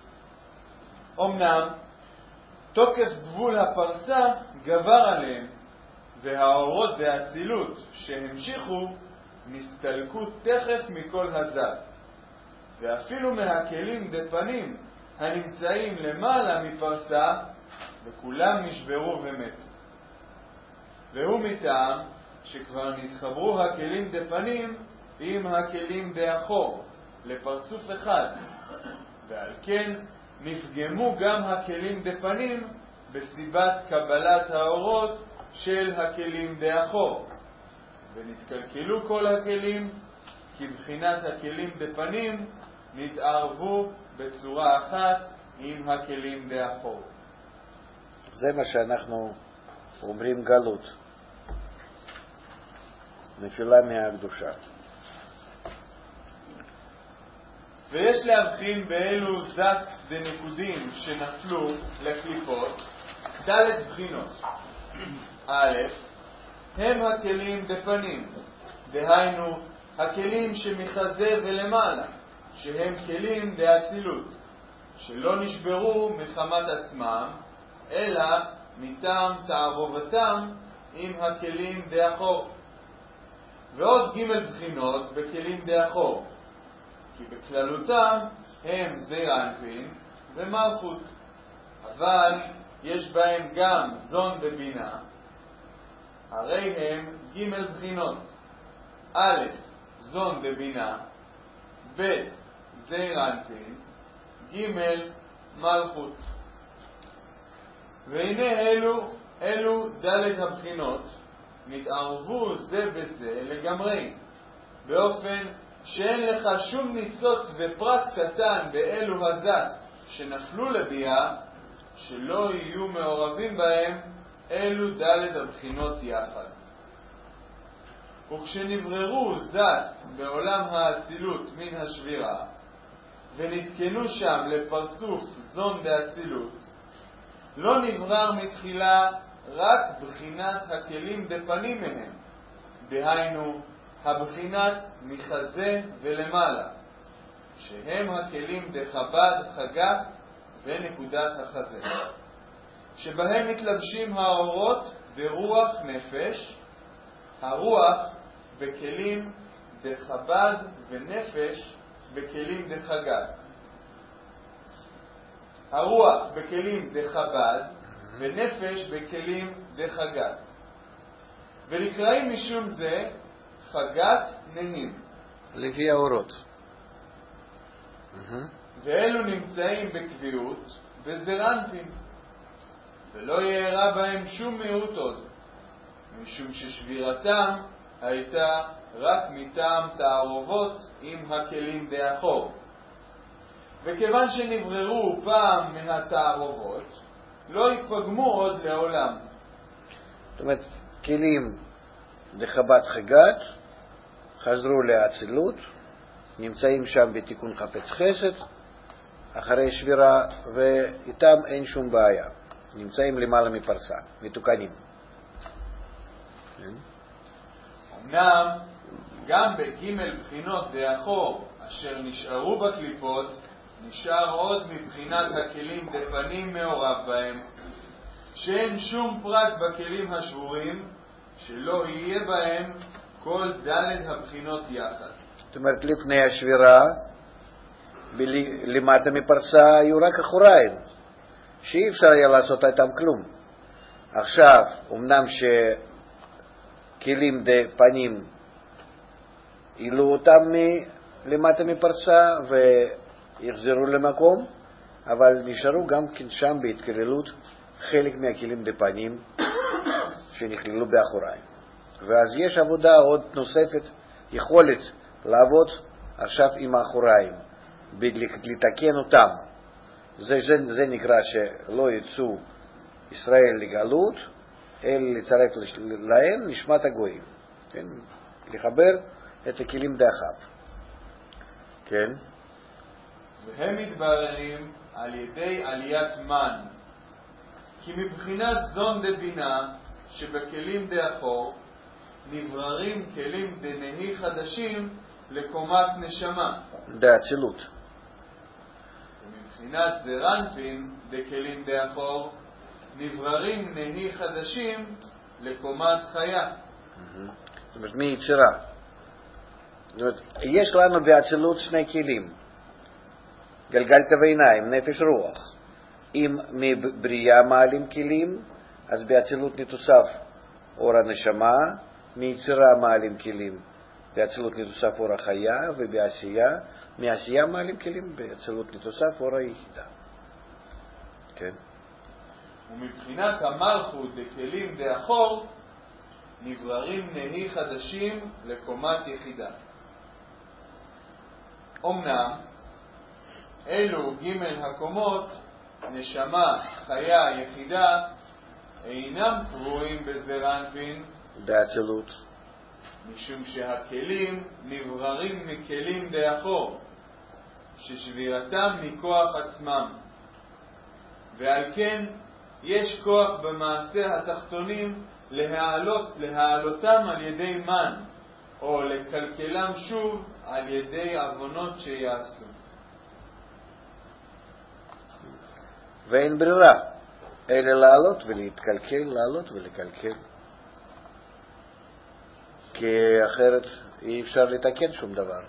Speaker 1: אמנם תוקף גבול הפרסה גבר עליהם, והאורות והאצילות שהמשיכו נסתלקו תכף מכל הזת, ואפילו מהכלים דפנים הנמצאים למעלה מפרסה, וכולם נשברו ומתו. והוא מטעם שכבר נתחברו הכלים דפנים עם הכלים דאחור לפרצוף אחד, ועל כן נפגמו גם הכלים דפנים בסיבת קבלת האורות של הכלים דאחור, ונתקלקלו כל הכלים, כי בחינת הכלים דפנים נתערבו בצורה אחת עם הכלים דאחור.
Speaker 2: זה מה שאנחנו אומרים גלות, נפילה מהקדושה.
Speaker 1: ויש להבחין באלו זת דנקודים שנפלו לקליפות ד' בחינות. א', הם הכלים דפנים, דהיינו הכלים שמחזה ולמעלה, שהם כלים דאצילות, שלא נשברו מחמת עצמם, אלא מטעם תערובתם עם הכלים דאחור. ועוד ג' בחינות בכלים דאחור, כי בכללותם הם זעיר אנפין ומלכות, אבל יש בהם גם זון ובינה, הרי הם ג' בחינות: א', זון ובינה, ב', זעיר אנפין, ג', מלכות. והנה אלו, אלו ד' הבחינות נתערבו זה בזה לגמרי, באופן שאין לך שום ניצוץ ופרט קטן באלו הזת שנפלו לביאה, שלא יהיו מעורבים בהם אלו ד' הבחינות יחד. וכשנבררו זת בעולם האצילות מן השבירה, ונתקנו שם לפרצוף זון באצילות, לא נברר מתחילה רק בחינת הכלים דפנים מהם, דהיינו הבחינת מחזה ולמעלה, שהם הכלים דחב"ד חגת ונקודת החזה, שבהם מתלבשים האורות ברוח נפש, הרוח בכלים דחב"ד ונפש בכלים דחגת. הרוח בכלים דחב"ד ונפש בכלים דחגת, ונקראים משום זה חגת נהים,
Speaker 2: לפי האורות.
Speaker 1: ואלו נמצאים בקביעות בזעיר אנפין, ולא יארע בהם שום מיעוט עוד, משום ששבירתם הייתה רק מטעם תערובות עם הכלים דאחור. וכיוון שנבררו פעם מהתערובות, לא יפגמו עוד לעולם.
Speaker 2: זאת אומרת, כלים דחב"ד חגת חזרו לאצילות, נמצאים שם בתיקון חפץ חסד אחרי שבירה, ואיתם אין שום בעיה, נמצאים למעלה מפרסה, מתוקנים.
Speaker 1: אמנם גם בג' בחינות דאחור אשר נשארו בקליפות, נשאר עוד מבחינת הכלים דפנים מעורב בהם, שאין שום פרט בכלים השבורים שלא יהיה בהם כל ד' הבחינות יחד.
Speaker 2: זאת אומרת, לפני השבירה למטה מפרסה היו רק אחוריים שאי אפשר היה לעשות איתם כלום. עכשיו אמנם שכלים דפנים העלו אותם למטה מפרסה ויחזרו למקום, אבל נשארו גם כן שם בהתקללות חלק מהכלים דפנים שנכללו באחוריים. ואז יש עבודה עוד נוספת, יכולת לעבוד עכשיו עם האחוריים, לתקן אותם. זה, זה, זה נקרא שלא יצאו ישראל לגלות, אלא לצרף להם נשמת הגויים. כן? לחבר את הכלים דאחב. כן?
Speaker 1: והם מתבררים על ידי עליית מן. כי מבחינת זון דבינה שבכלים דאחור נבררים כלים דנהי חדשים לקומת נשמה.
Speaker 2: דאצילות.
Speaker 1: ומבחינת זרנפין דכלים דאחור נבררים נהי חדשים לקומת חיה.
Speaker 2: זאת אומרת, מיצירה. זאת אומרת, יש לנו באצילות שני כלים. גלגלת ועיניים, נפש רוח. אם מבריאה מעלים כלים, אז באצילות נתוסף אור הנשמה, מיצירה מעלים כלים. באצילות נתוסף אור החיה, ובעשייה, מעשייה מעלים כלים, באצילות נתוסף אור היחידה. כן?
Speaker 1: ומבחינת המלכות דכלים דאחור, נבררים נהי חדשים לקומת יחידה. אמנם, אלו ג' הקומות, נשמה, חיה, יחידה, אינם קבועים בזרנפין,
Speaker 2: באצילות.
Speaker 1: משום שהכלים נבררים מכלים דאחור, ששבירתם מכוח עצמם. ועל כן יש כוח במעשה התחתונים להעלות, להעלותם על ידי מן, או לקלקלם שוב על ידי עוונות שיעשו.
Speaker 2: ואין ברירה, אלא לעלות ולהתקלקל, לעלות ולקלקל. כי אחרת אי אפשר לתקן שום דבר.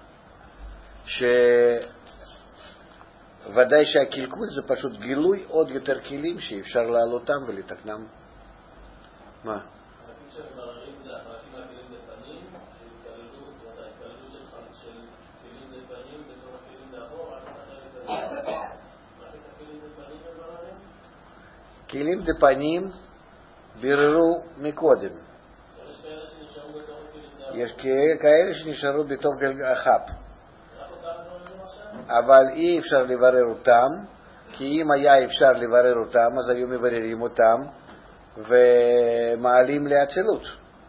Speaker 2: שוודאי שהקלקול זה פשוט גילוי עוד יותר כלים שאפשר לעלותם ולתקנם. מה?
Speaker 4: החלקים שמבררים זה החלקים מהכלים לפנים, שהתקללו, זאת אומרת, ההתקללות של כלים לפנים בתור הכלים לאחור, רק אחרי זה, רק את הכלים לפנים מבררים?
Speaker 2: כלים לפנים ביררו מקודם.
Speaker 4: יש כאלה שנשארו בתור הכלים לאחור.
Speaker 2: יש כאלה שנשארו בתור החפ.
Speaker 4: רק אותם דברים עכשיו?
Speaker 2: אבל אי אפשר לברר אותם, כי אם היה אפשר לברר אותם, אז היו מבררים אותם ומעלים לאצילות.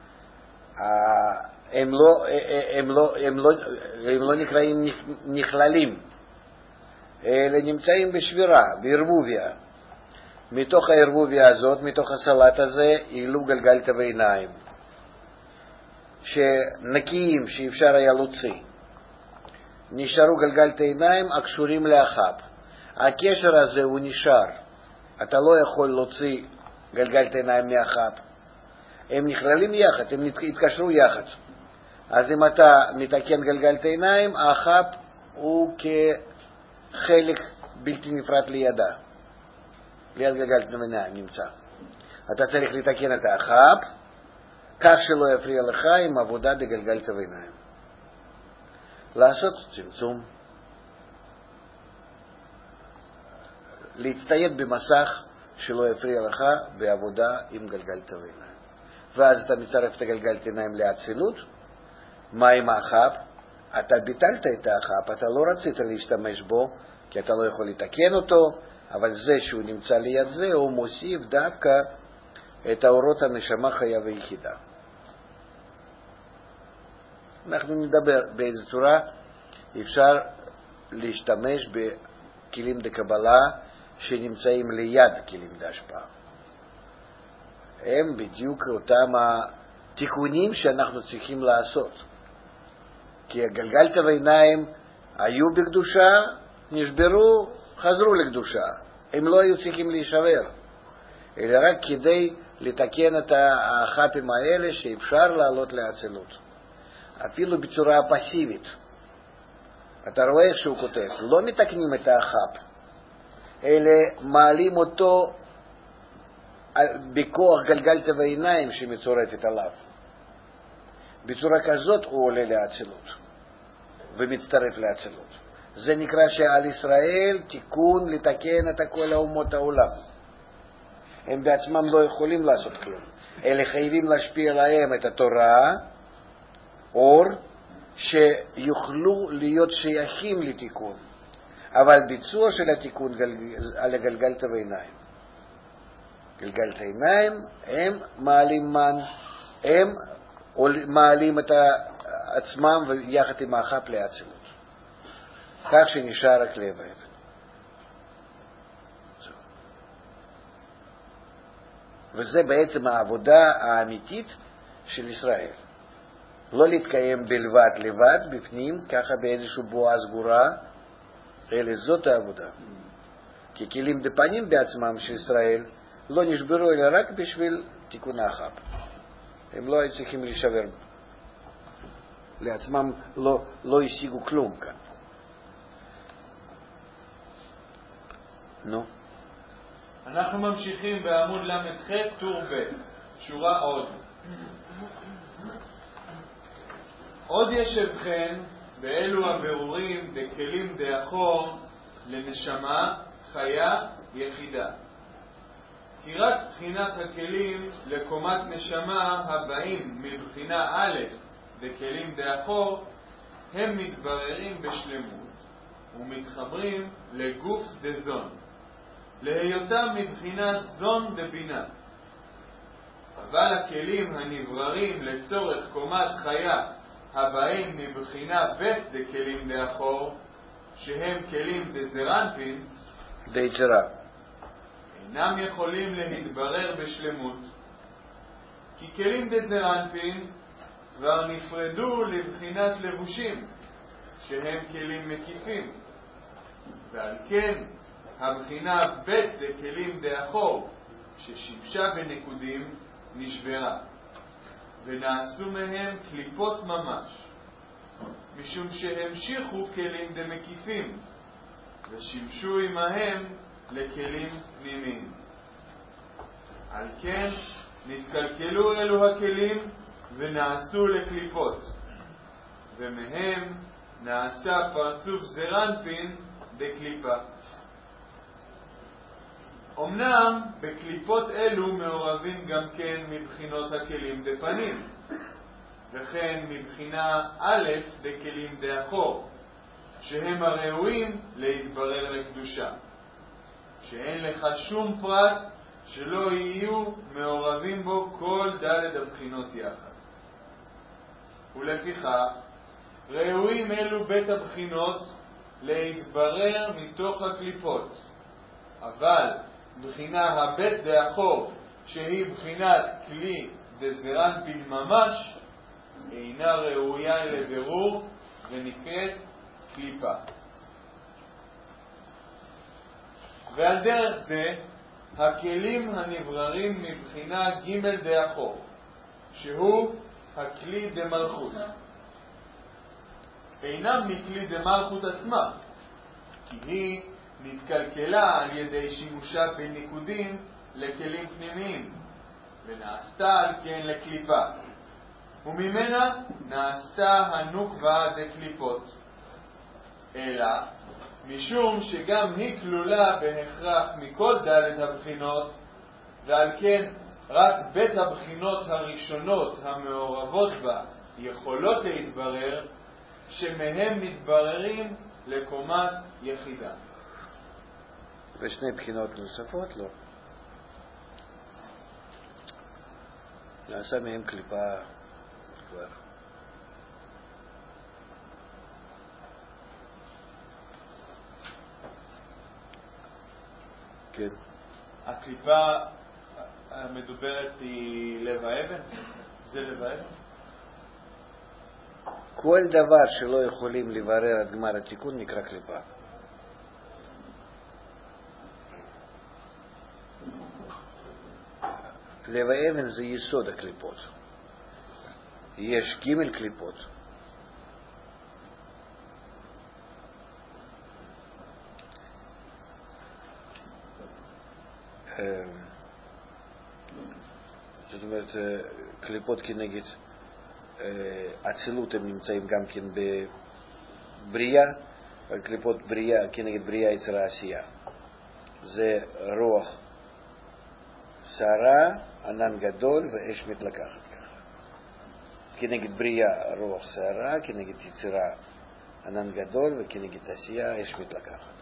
Speaker 2: הם לא, הם לא, הם לא, הם לא נקראים נכללים, אלא נמצאים בשבירה, בערבוביה. מתוך הערבוביה הזאת, מתוך הסלט הזה, העלו גלגלת ועיניים, שנקיים שאפשר היה להוציא. נשארו גלגלת עיניים הקשורים לאחב. הקשר הזה הוא נשאר. אתה לא יכול להוציא גלגלת עיניים מאחב. הם נכללים יחד, הם התקשרו יחד. אז אם אתה מתקן גלגלת עיניים, האחב הוא כחלק בלתי נפרד לידה. ליד גלגלת עיניים נמצא. אתה צריך לתקן את האחב, כך שלא יפריע לך עם עבודה בגלגלת עיניים. לעשות צמצום, להצטייד במסך שלא יפריע לך בעבודה עם גלגלת עיניים. ואז אתה מצרף את הגלגלת עיניים לאצילות. מה עם האחב? אתה ביטלת את האחב, אתה לא רצית להשתמש בו, כי אתה לא יכול לתקן אותו, אבל זה שהוא נמצא ליד זה, הוא מוסיף דווקא את האורות הנשמה חיה ויחידה. אנחנו נדבר באיזו צורה אפשר להשתמש בכלים דקבלה שנמצאים ליד כלים דהשפעה. הם בדיוק אותם התיקונים שאנחנו צריכים לעשות. כי הגלגלת ועיניים היו בקדושה, נשברו, חזרו לקדושה. הם לא היו צריכים להישבר, אלא רק כדי לתקן את החפים האלה שאפשר לעלות לאצילות. אפילו בצורה פסיבית. אתה רואה איך שהוא כותב, לא מתקנים את החפ, אלא מעלים אותו בכוח גלגלת ועיניים שמצורפת עליו. בצורה כזאת הוא עולה לאצילות ומצטרף לאצילות. זה נקרא שעל ישראל תיקון לתקן את כל האומות העולם. הם בעצמם לא יכולים לעשות כלום, אלא חייבים להשפיע להם את התורה, אור, שיוכלו להיות שייכים לתיקון. אבל ביצוע של התיקון על הגלגלת ועיניים. גלגלת העיניים, הם מעלים מן, הם מעלים את עצמם ויחד עם האחפ לאצילות. כך שנשאר רק לב האבן. וזה בעצם העבודה האמיתית של ישראל. לא להתקיים בלבד לבד, בפנים, ככה באיזשהו בועה סגורה, אלא זאת העבודה. כי כלים דפנים בעצמם של ישראל לא נשברו אלא רק בשביל תיקון האחר. הם לא היו צריכים להישבר. לעצמם לא, לא השיגו כלום כאן. נו.
Speaker 1: אנחנו ממשיכים בעמוד למ"ח טור ב', שורה עוד. עוד ישבכן באלו הבירורים דכלים דאחור לנשמה חיה יחידה. כי רק בחינת הכלים לקומת נשמה הבאים מבחינה א' דכלים דאחור הם מתבררים בשלמות ומתחברים לגוף דזון, להיותם מבחינת זון דבינה. אבל הכלים הנבררים לצורך קומת חיה הבאים מבחינה ב' דכלים דאחור, שהם כלים דזרנפין,
Speaker 2: דייג'רה,
Speaker 1: אינם יכולים להתברר בשלמות, כי כלים דזרנפין כבר נפרדו לבחינת לבושים, שהם כלים מקיפים, ועל כן הבחינה ב' דכלים דאחור, ששימשה בנקודים, נשברה, ונעשו מהם קליפות ממש, משום שהמשיכו כלים דמקיפים, ושימשו עמהם לכלים פנימיים. על כן נתקלקלו אלו הכלים ונעשו לקליפות, ומהם נעשה פרצוף זרנפין דקליפה. אמנם בקליפות אלו מעורבים גם כן מבחינות הכלים דפנים, וכן מבחינה א' דכלים דאחור, שהם הראויים להתברר לקדושה, שאין לך שום פרט שלא יהיו מעורבים בו כל ד' הבחינות יחד. ולפיכך ראויים אלו בית הבחינות להתברר מתוך הקליפות, אבל בחינה הבית דאחור, שהיא בחינת כלי דזרנפין ממש, אינה ראויה לבירור ונקראת קליפה. ועל דרך זה הכלים הנבררים מבחינה ג' דאחור, שהוא הכלי דמלכות, אינם מכלי דמלכות עצמה, כי היא נתקלקלה על ידי שימושה בניקודים לכלים פנימיים, ונעשתה על כן לקליפה, וממנה נעשתה הנוקבה דקליפות, אלא משום שגם היא כלולה בהכרח מכל ד' הבחינות, ועל כן רק בית הבחינות הראשונות המעורבות בה יכולות להתברר, שמהם מתבררים לקומת יחידה.
Speaker 2: ושני בחינות נוספות לא. נעשה מהם קליפה כבר. כן.
Speaker 1: הקליפה המדוברת היא לב האבן? זה לב האבן?
Speaker 2: כל דבר שלא יכולים לברר עד גמר התיקון נקרא קליפה. לב האבן זה יסוד הקליפות. יש ג' קליפות. זאת אומרת, קליפות כנגד אצילות הם נמצאים גם כן בבריאה, קליפות בריאה כנגד בריאה יצירה עשייה. זה רוח, שערה, ענן גדול ואש מתלקחת ככה. כנגד בריאה רוח שערה, כנגד יצירה ענן גדול וכנגד עשייה אש מתלקחת.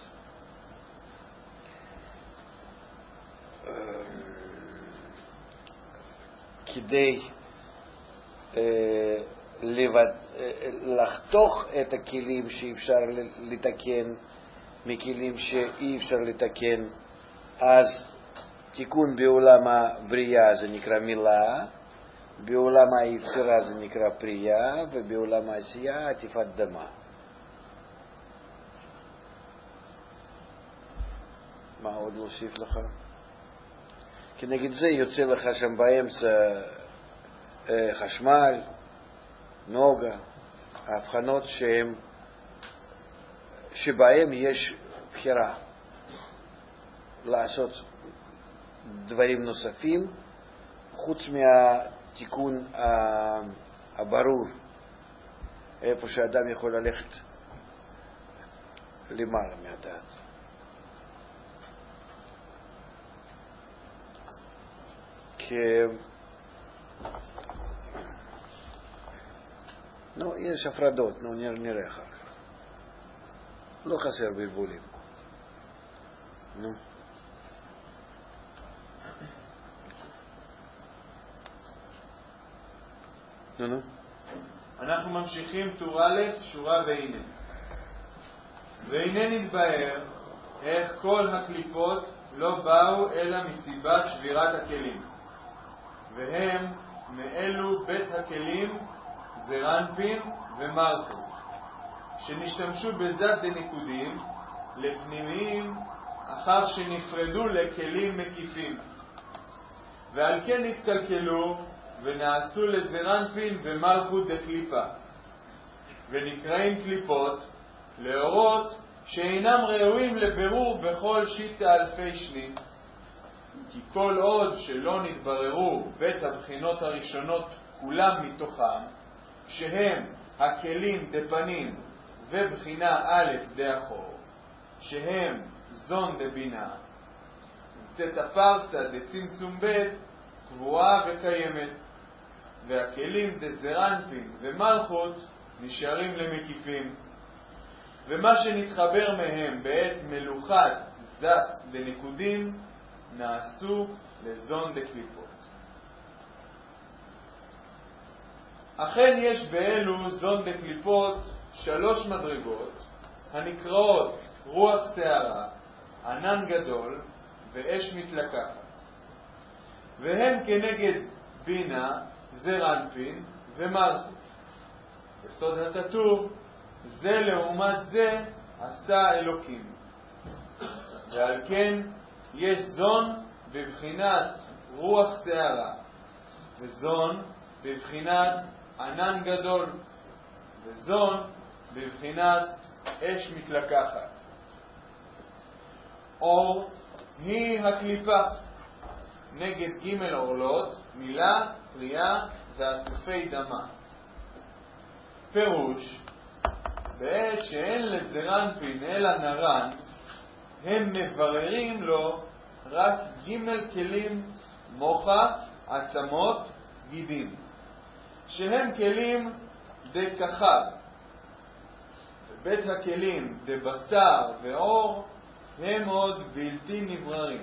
Speaker 2: כדי אה, לחתוך את הכלים שאפשר לתקן מכלים שאי אפשר לתקן, אז תיקון בעולם הבריאה זה נקרא מילה, בעולם היצירה זה נקרא פרייה, ובעולם העשייה עטיפת דמה. מה עוד להוסיף לך? כנגד זה יוצא לך שם באמצע אה, חשמל, נוגה, ההבחנות שהם, שבהם יש בחירה לעשות דברים נוספים חוץ מהתיקון הברור, איפה שאדם יכול ללכת למעלה מהדעת. כי נו, יש הפרדות, נו, נראה אחר כך. לא חסר בלבולים. נו. נו, נו.
Speaker 1: אנחנו ממשיכים טור א', שורה והנה. והנה נתבהר איך כל הקליפות לא באו אלא מסיבת שבירת הכלים. והם מאלו בית הכלים זרנפין ומלכות, שנשתמשו בזת דניקודים לפנימיים אחר שנפרדו לכלים מקיפים, ועל כן התקלקלו ונעשו לזרנפין ומלכות דקליפה, ונקראים קליפות לאורות שאינם ראויים לבירור בכל שיטה אלפי שנים, כי כל עוד שלא נתבררו בית הבחינות הראשונות כולם מתוכם, שהם הכלים דפנים ובחינה א' דאחור, שהם זון דבינה, נמצאת הפרסה דצמצום ב' קבועה וקיימת, והכלים דזרנפין ומלכות נשארים למקיפים, ומה שנתחבר מהם בעת מלוכת זת דניקודים נעשו לזון דקליפות. אכן יש באלו זון דקליפות שלוש מדרגות הנקראות רוח שערה, ענן גדול ואש מתלקחת, והם כנגד בינה, זרנפין ומלכות. בסוד הכתוב זה לעומת זה עשה אלוקים, ועל כן יש זון בבחינת רוח שערה, וזון בבחינת ענן גדול, וזון בבחינת אש מתלקחת. אור היא הקליפה, נגד ג' עורלות, מילה, פרייה ועטופי דמה. פירוש, בעת שאין לזרנפין אלא נרן, הם מבררים לו רק ג' כלים מוחה, עצמות, גידים, שהם כלים דקחד. בית הכלים דבשר ואור הם עוד בלתי נבררים.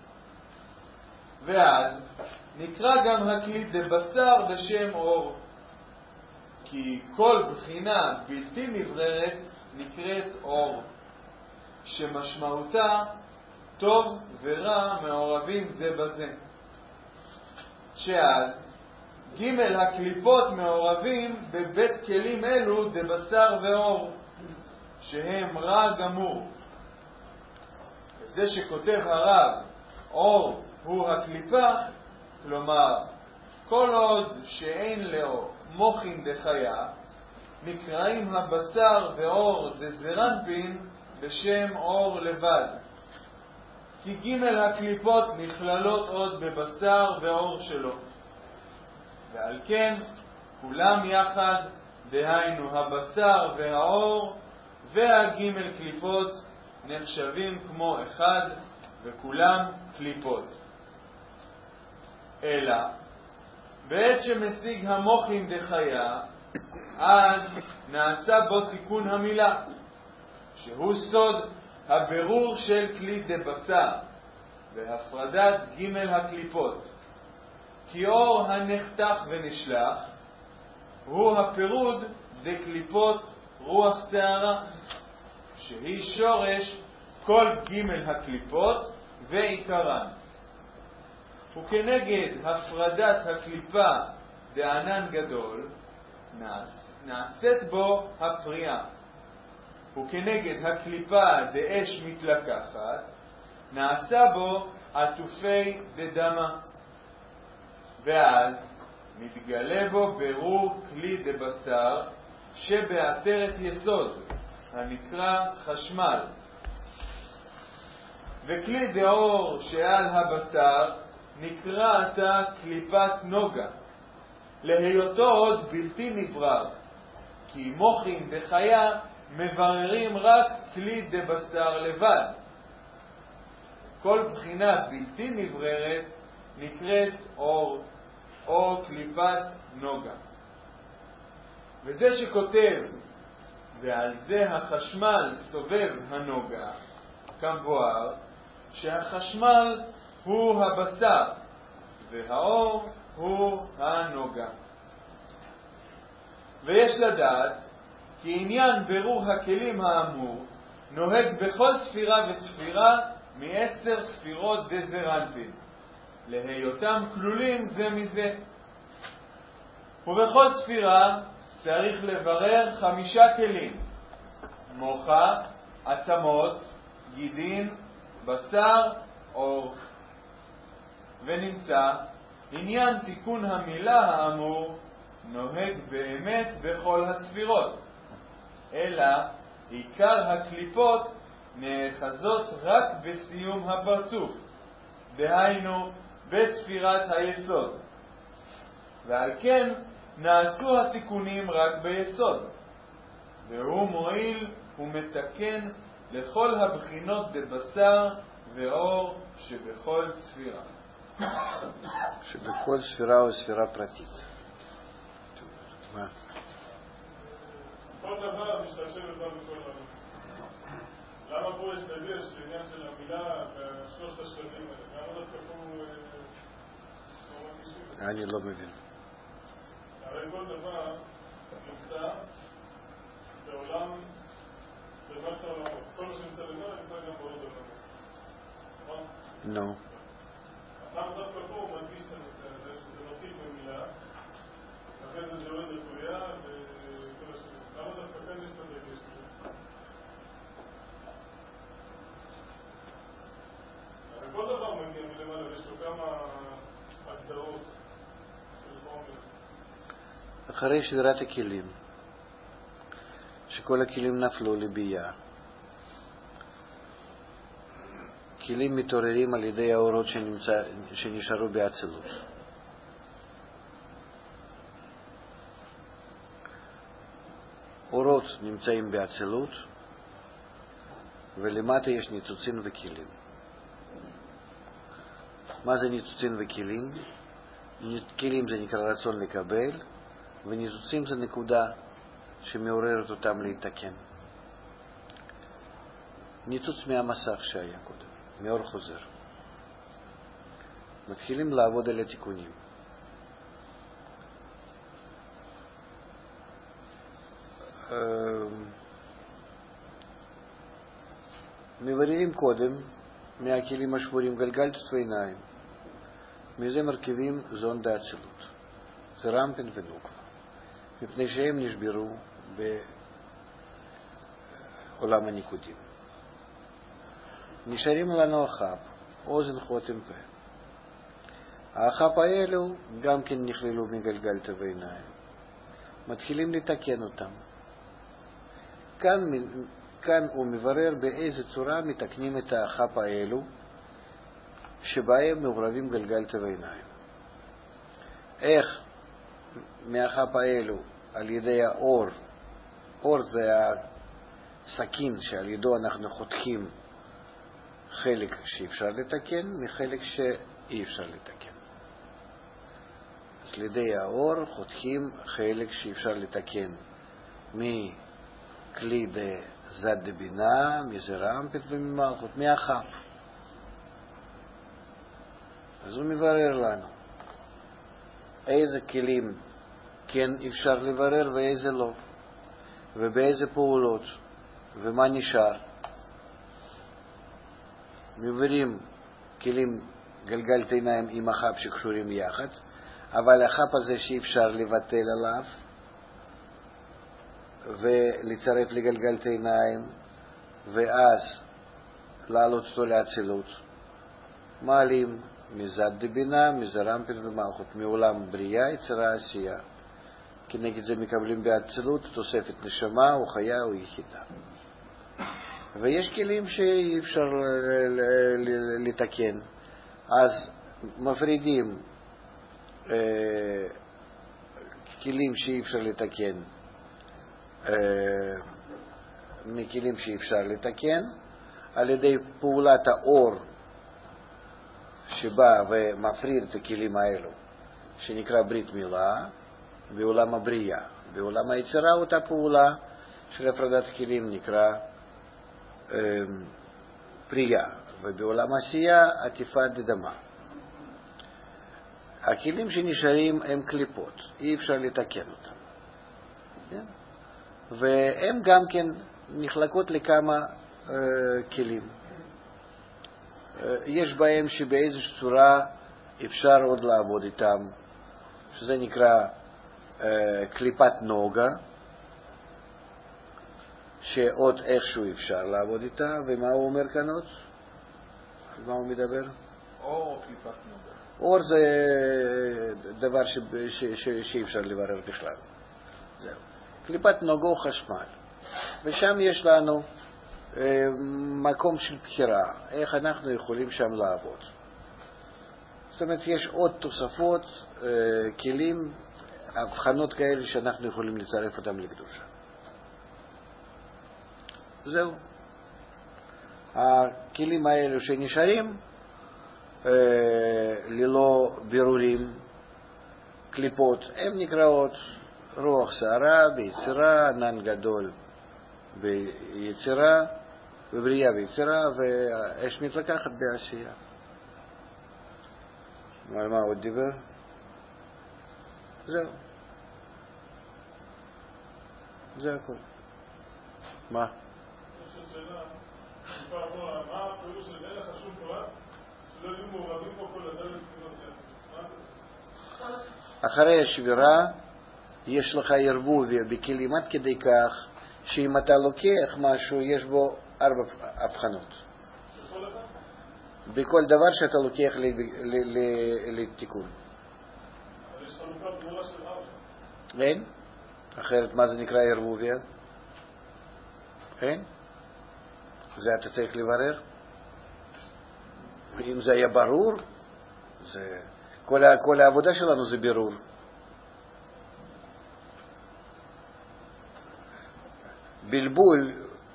Speaker 1: ואז נקרא גם הכלי דבשר בשם אור, כי כל בחינה בלתי נבררת נקראת אור, שמשמעותה טוב ורע מעורבים זה בזה. שאז ג' הקליפות מעורבים בבית כלים אלו דבשר ואור, שהם רע גמור. זה שכותב הרב אור הוא הקליפה, כלומר כל עוד שאין לו מוחין דחיה, נקראים הבשר ואור דזרנפין בשם אור לבד, כי ג' הקליפות נכללות עוד בבשר ואור שלו, ועל כן כולם יחד, דהיינו הבשר והאור והג' קליפות, נחשבים כמו אחד וכולם קליפות. אלא בעת שמשיג המוחין דחיה, אז נעשה בו תיקון המילה, שהוא סוד הבירור של כלי דבשר והפרדת ג' הקליפות, כי אור הנחתך ונשלח הוא הפירוד דקליפות רוח שערה, שהיא שורש כל ג' הקליפות ועיקרן. וכנגד הפרדת הקליפה דענן גדול נעשית בו הפריאה, וכנגד הקליפה דאש מתלקחת נעשה בו עטופי דדמה, ואז מתגלה בו ברור כלי דבשר שבעטרת יסוד הנקרא חשמל, וכלי דאור שעל הבשר נקרא עתה קליפת נוגה, להיותו עוד בלתי נברר, כי מוחין דחיה מבררים רק כלי דבשר לבד. כל בחינה בלתי נבררת נקראת אור או קליפת נוגה. וזה שכותב ועל זה החשמל סובב הנוגה, כמבואר שהחשמל הוא הבשר והאור הוא הנוגה. ויש לדעת כי עניין ברור הכלים האמור נוהג בכל ספירה וספירה מעשר ספירות דזרנטים, להיותם כלולים זה מזה. ובכל ספירה צריך לברר חמישה כלים: מוחה, עצמות, גידין, בשר, אור. ונמצא עניין תיקון המילה האמור נוהג באמת בכל הספירות, אלא עיקר הקליפות נאחזות רק בסיום הפרצוף, דהיינו בספירת היסוד, ועל כן נעשו התיקונים רק ביסוד, והוא מועיל ומתקן לכל הבחינות בבשר ואור שבכל ספירה.
Speaker 2: שבכל ספירה או ספירה פרטית. מה?
Speaker 3: כל דבר משתלשל בכל בכל דבר. למה פה יש דגש לעניין של המילה בשלושת השלבים האלה? למה דווקא פה לא מרגישים?
Speaker 2: אני לא מבין.
Speaker 3: הרי כל דבר נמצא בעולם, במערכת העולמות. כל מה שנמצא למעלה נמצא גם בעולם העולמות. נכון?
Speaker 2: נו.
Speaker 3: למה דווקא פה הוא מדגיש את הנושא הזה, שזה מתחיל במילה, לכן זה יורד לפוריה וכל השלבים. למה דווקא כאן יש את הדגש הזה? הרי כל דבר מגיע מלמעלה ויש לו כמה הגדרות של חומר.
Speaker 2: אחרי שבירת הכלים, שכל הכלים נפלו לבייה, כלים מתעוררים על ידי האורות שנמצא, שנשארו באצילות. אורות נמצאים באצילות, ולמטה יש ניצוצין וכלים. מה זה ניצוצין וכלים? כלים זה נקרא רצון לקבל, וניצוצים זה נקודה שמעוררת אותם להתקן. ניצוץ מהמסך שהיה קודם, מאור חוזר. מתחילים לעבוד על התיקונים. מבררים קודם מהכלים השבורים גלגלתות ועיניים. מזה מרכיבים זון דאצילות, זה רמפן ונוקבה, מפני שהם נשברו בעולם הניקודים. נשארים לנו החפ, אוזן, חותם, פה. החפ האלו גם כן נכללו מגלגלתות ועיניים. מתחילים לתקן אותם. כאן, כאן הוא מברר באיזה צורה מתקנים את החפ האלו שבהם מעורבים גלגלתות ועיניים. איך מהחפ האלו על ידי האור, אור זה הסכין שעל ידו אנחנו חותכים חלק שאפשר לתקן מחלק שאי אפשר לתקן. אז על ידי האור חותכים חלק שאפשר לתקן מכלי דזד דבינה, מזרמפת וממלכות, מהחפ. אז הוא מברר לנו איזה כלים כן אפשר לברר ואיזה לא, ובאיזה פעולות, ומה נשאר. מבררים כלים גלגלת עיניים עם החפ שקשורים יחד, אבל החפ הזה שאי אפשר לבטל עליו ולצרף לגלגלת עיניים ואז לעלות אותו לאצילות. מעלים מזד דבינה, מזרמפל ומלכות, מעולם בריאה, יצירה, עשייה. כנגד זה מקבלים באצילות תוספת נשמה או חיה או יחידה. ויש כלים שאי אפשר לתקן, אז מפרידים אה, כלים שאי אפשר לתקן אה, מכלים שאי אפשר לתקן על ידי פעולת האור שבא ומפריד את הכלים האלו, שנקרא ברית מילה בעולם הבריאה. בעולם היצירה אותה פעולה של הפרדת כלים נקרא אה, פרייה, ובעולם עשייה עטיפת דמה. הכלים שנשארים הם קליפות, אי אפשר לתקן אותם. כן? והם גם כן נחלקות לכמה אה, כלים. אה, יש בהם שבאיזושהי צורה אפשר עוד לעבוד איתם, שזה נקרא אה, קליפת נוגה, שעוד איכשהו אפשר לעבוד איתה. ומה הוא אומר כאן עוד? מה הוא מדבר?
Speaker 1: אור או קליפת נוגה?
Speaker 2: אור זה דבר ש... ש... ש... שאי אפשר לברר בכלל. זהו. קליפת נוגה הוא חשמל. ושם יש לנו אה, מקום של בחירה, איך אנחנו יכולים שם לעבוד. זאת אומרת, יש עוד תוספות, אה, כלים, הבחנות כאלה שאנחנו יכולים לצרף אותם לקדושה. זהו. הכלים האלו שנשארים אה, ללא בירורים, קליפות, הם נקראות רוח שערה ביצירה, ענן גדול ביצירה, ובריאה ביצירה, ואש מתלקחת בעשייה. על מה עוד דיבר? זהו. זה הכל. מה?
Speaker 3: יש שאלה, טיפה אמרה, מה הפירוש של אין לך שום פרט שלא יהיו מעורבים פה כל אדם לבחינות יחד? מה זה?
Speaker 2: אחרי השבירה יש לך ערבוביה בכלים עד כדי כך שאם אתה לוקח משהו יש בו ארבע הבחנות.
Speaker 3: בכל אחד?
Speaker 2: בכל דבר שאתה לוקח לתיקון.
Speaker 3: אבל יש חלוקה ברורה של ארבע.
Speaker 2: אין? אחרת מה זה נקרא ערבוביה? אין? זה אתה צריך לברר? אם זה היה ברור, זה... כל, כל העבודה שלנו זה בירור. בלבול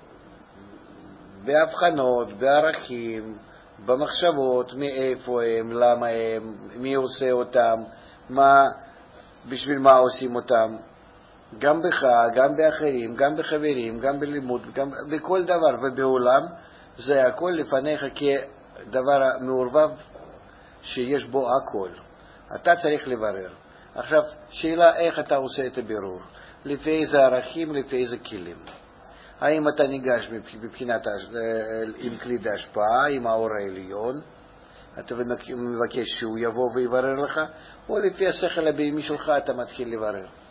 Speaker 2: בהבחנות, בערכים, במחשבות, מאיפה הם, למה הם, מי עושה אותם, מה, בשביל מה עושים אותם, גם בך, גם באחרים, גם בחברים, גם בלימוד, גם בכל דבר ובעולם, זה הכל לפניך כדבר מעורבב שיש בו הכל. אתה צריך לברר. עכשיו, שאלה איך אתה עושה את הבירור? לפי איזה ערכים, לפי איזה כלים. האם אתה ניגש מבחינת עם כלי ההשפעה, עם האור העליון, אתה מבקש שהוא יבוא ויברר לך, או לפי השכל הבהמי שלך אתה מתחיל לברר.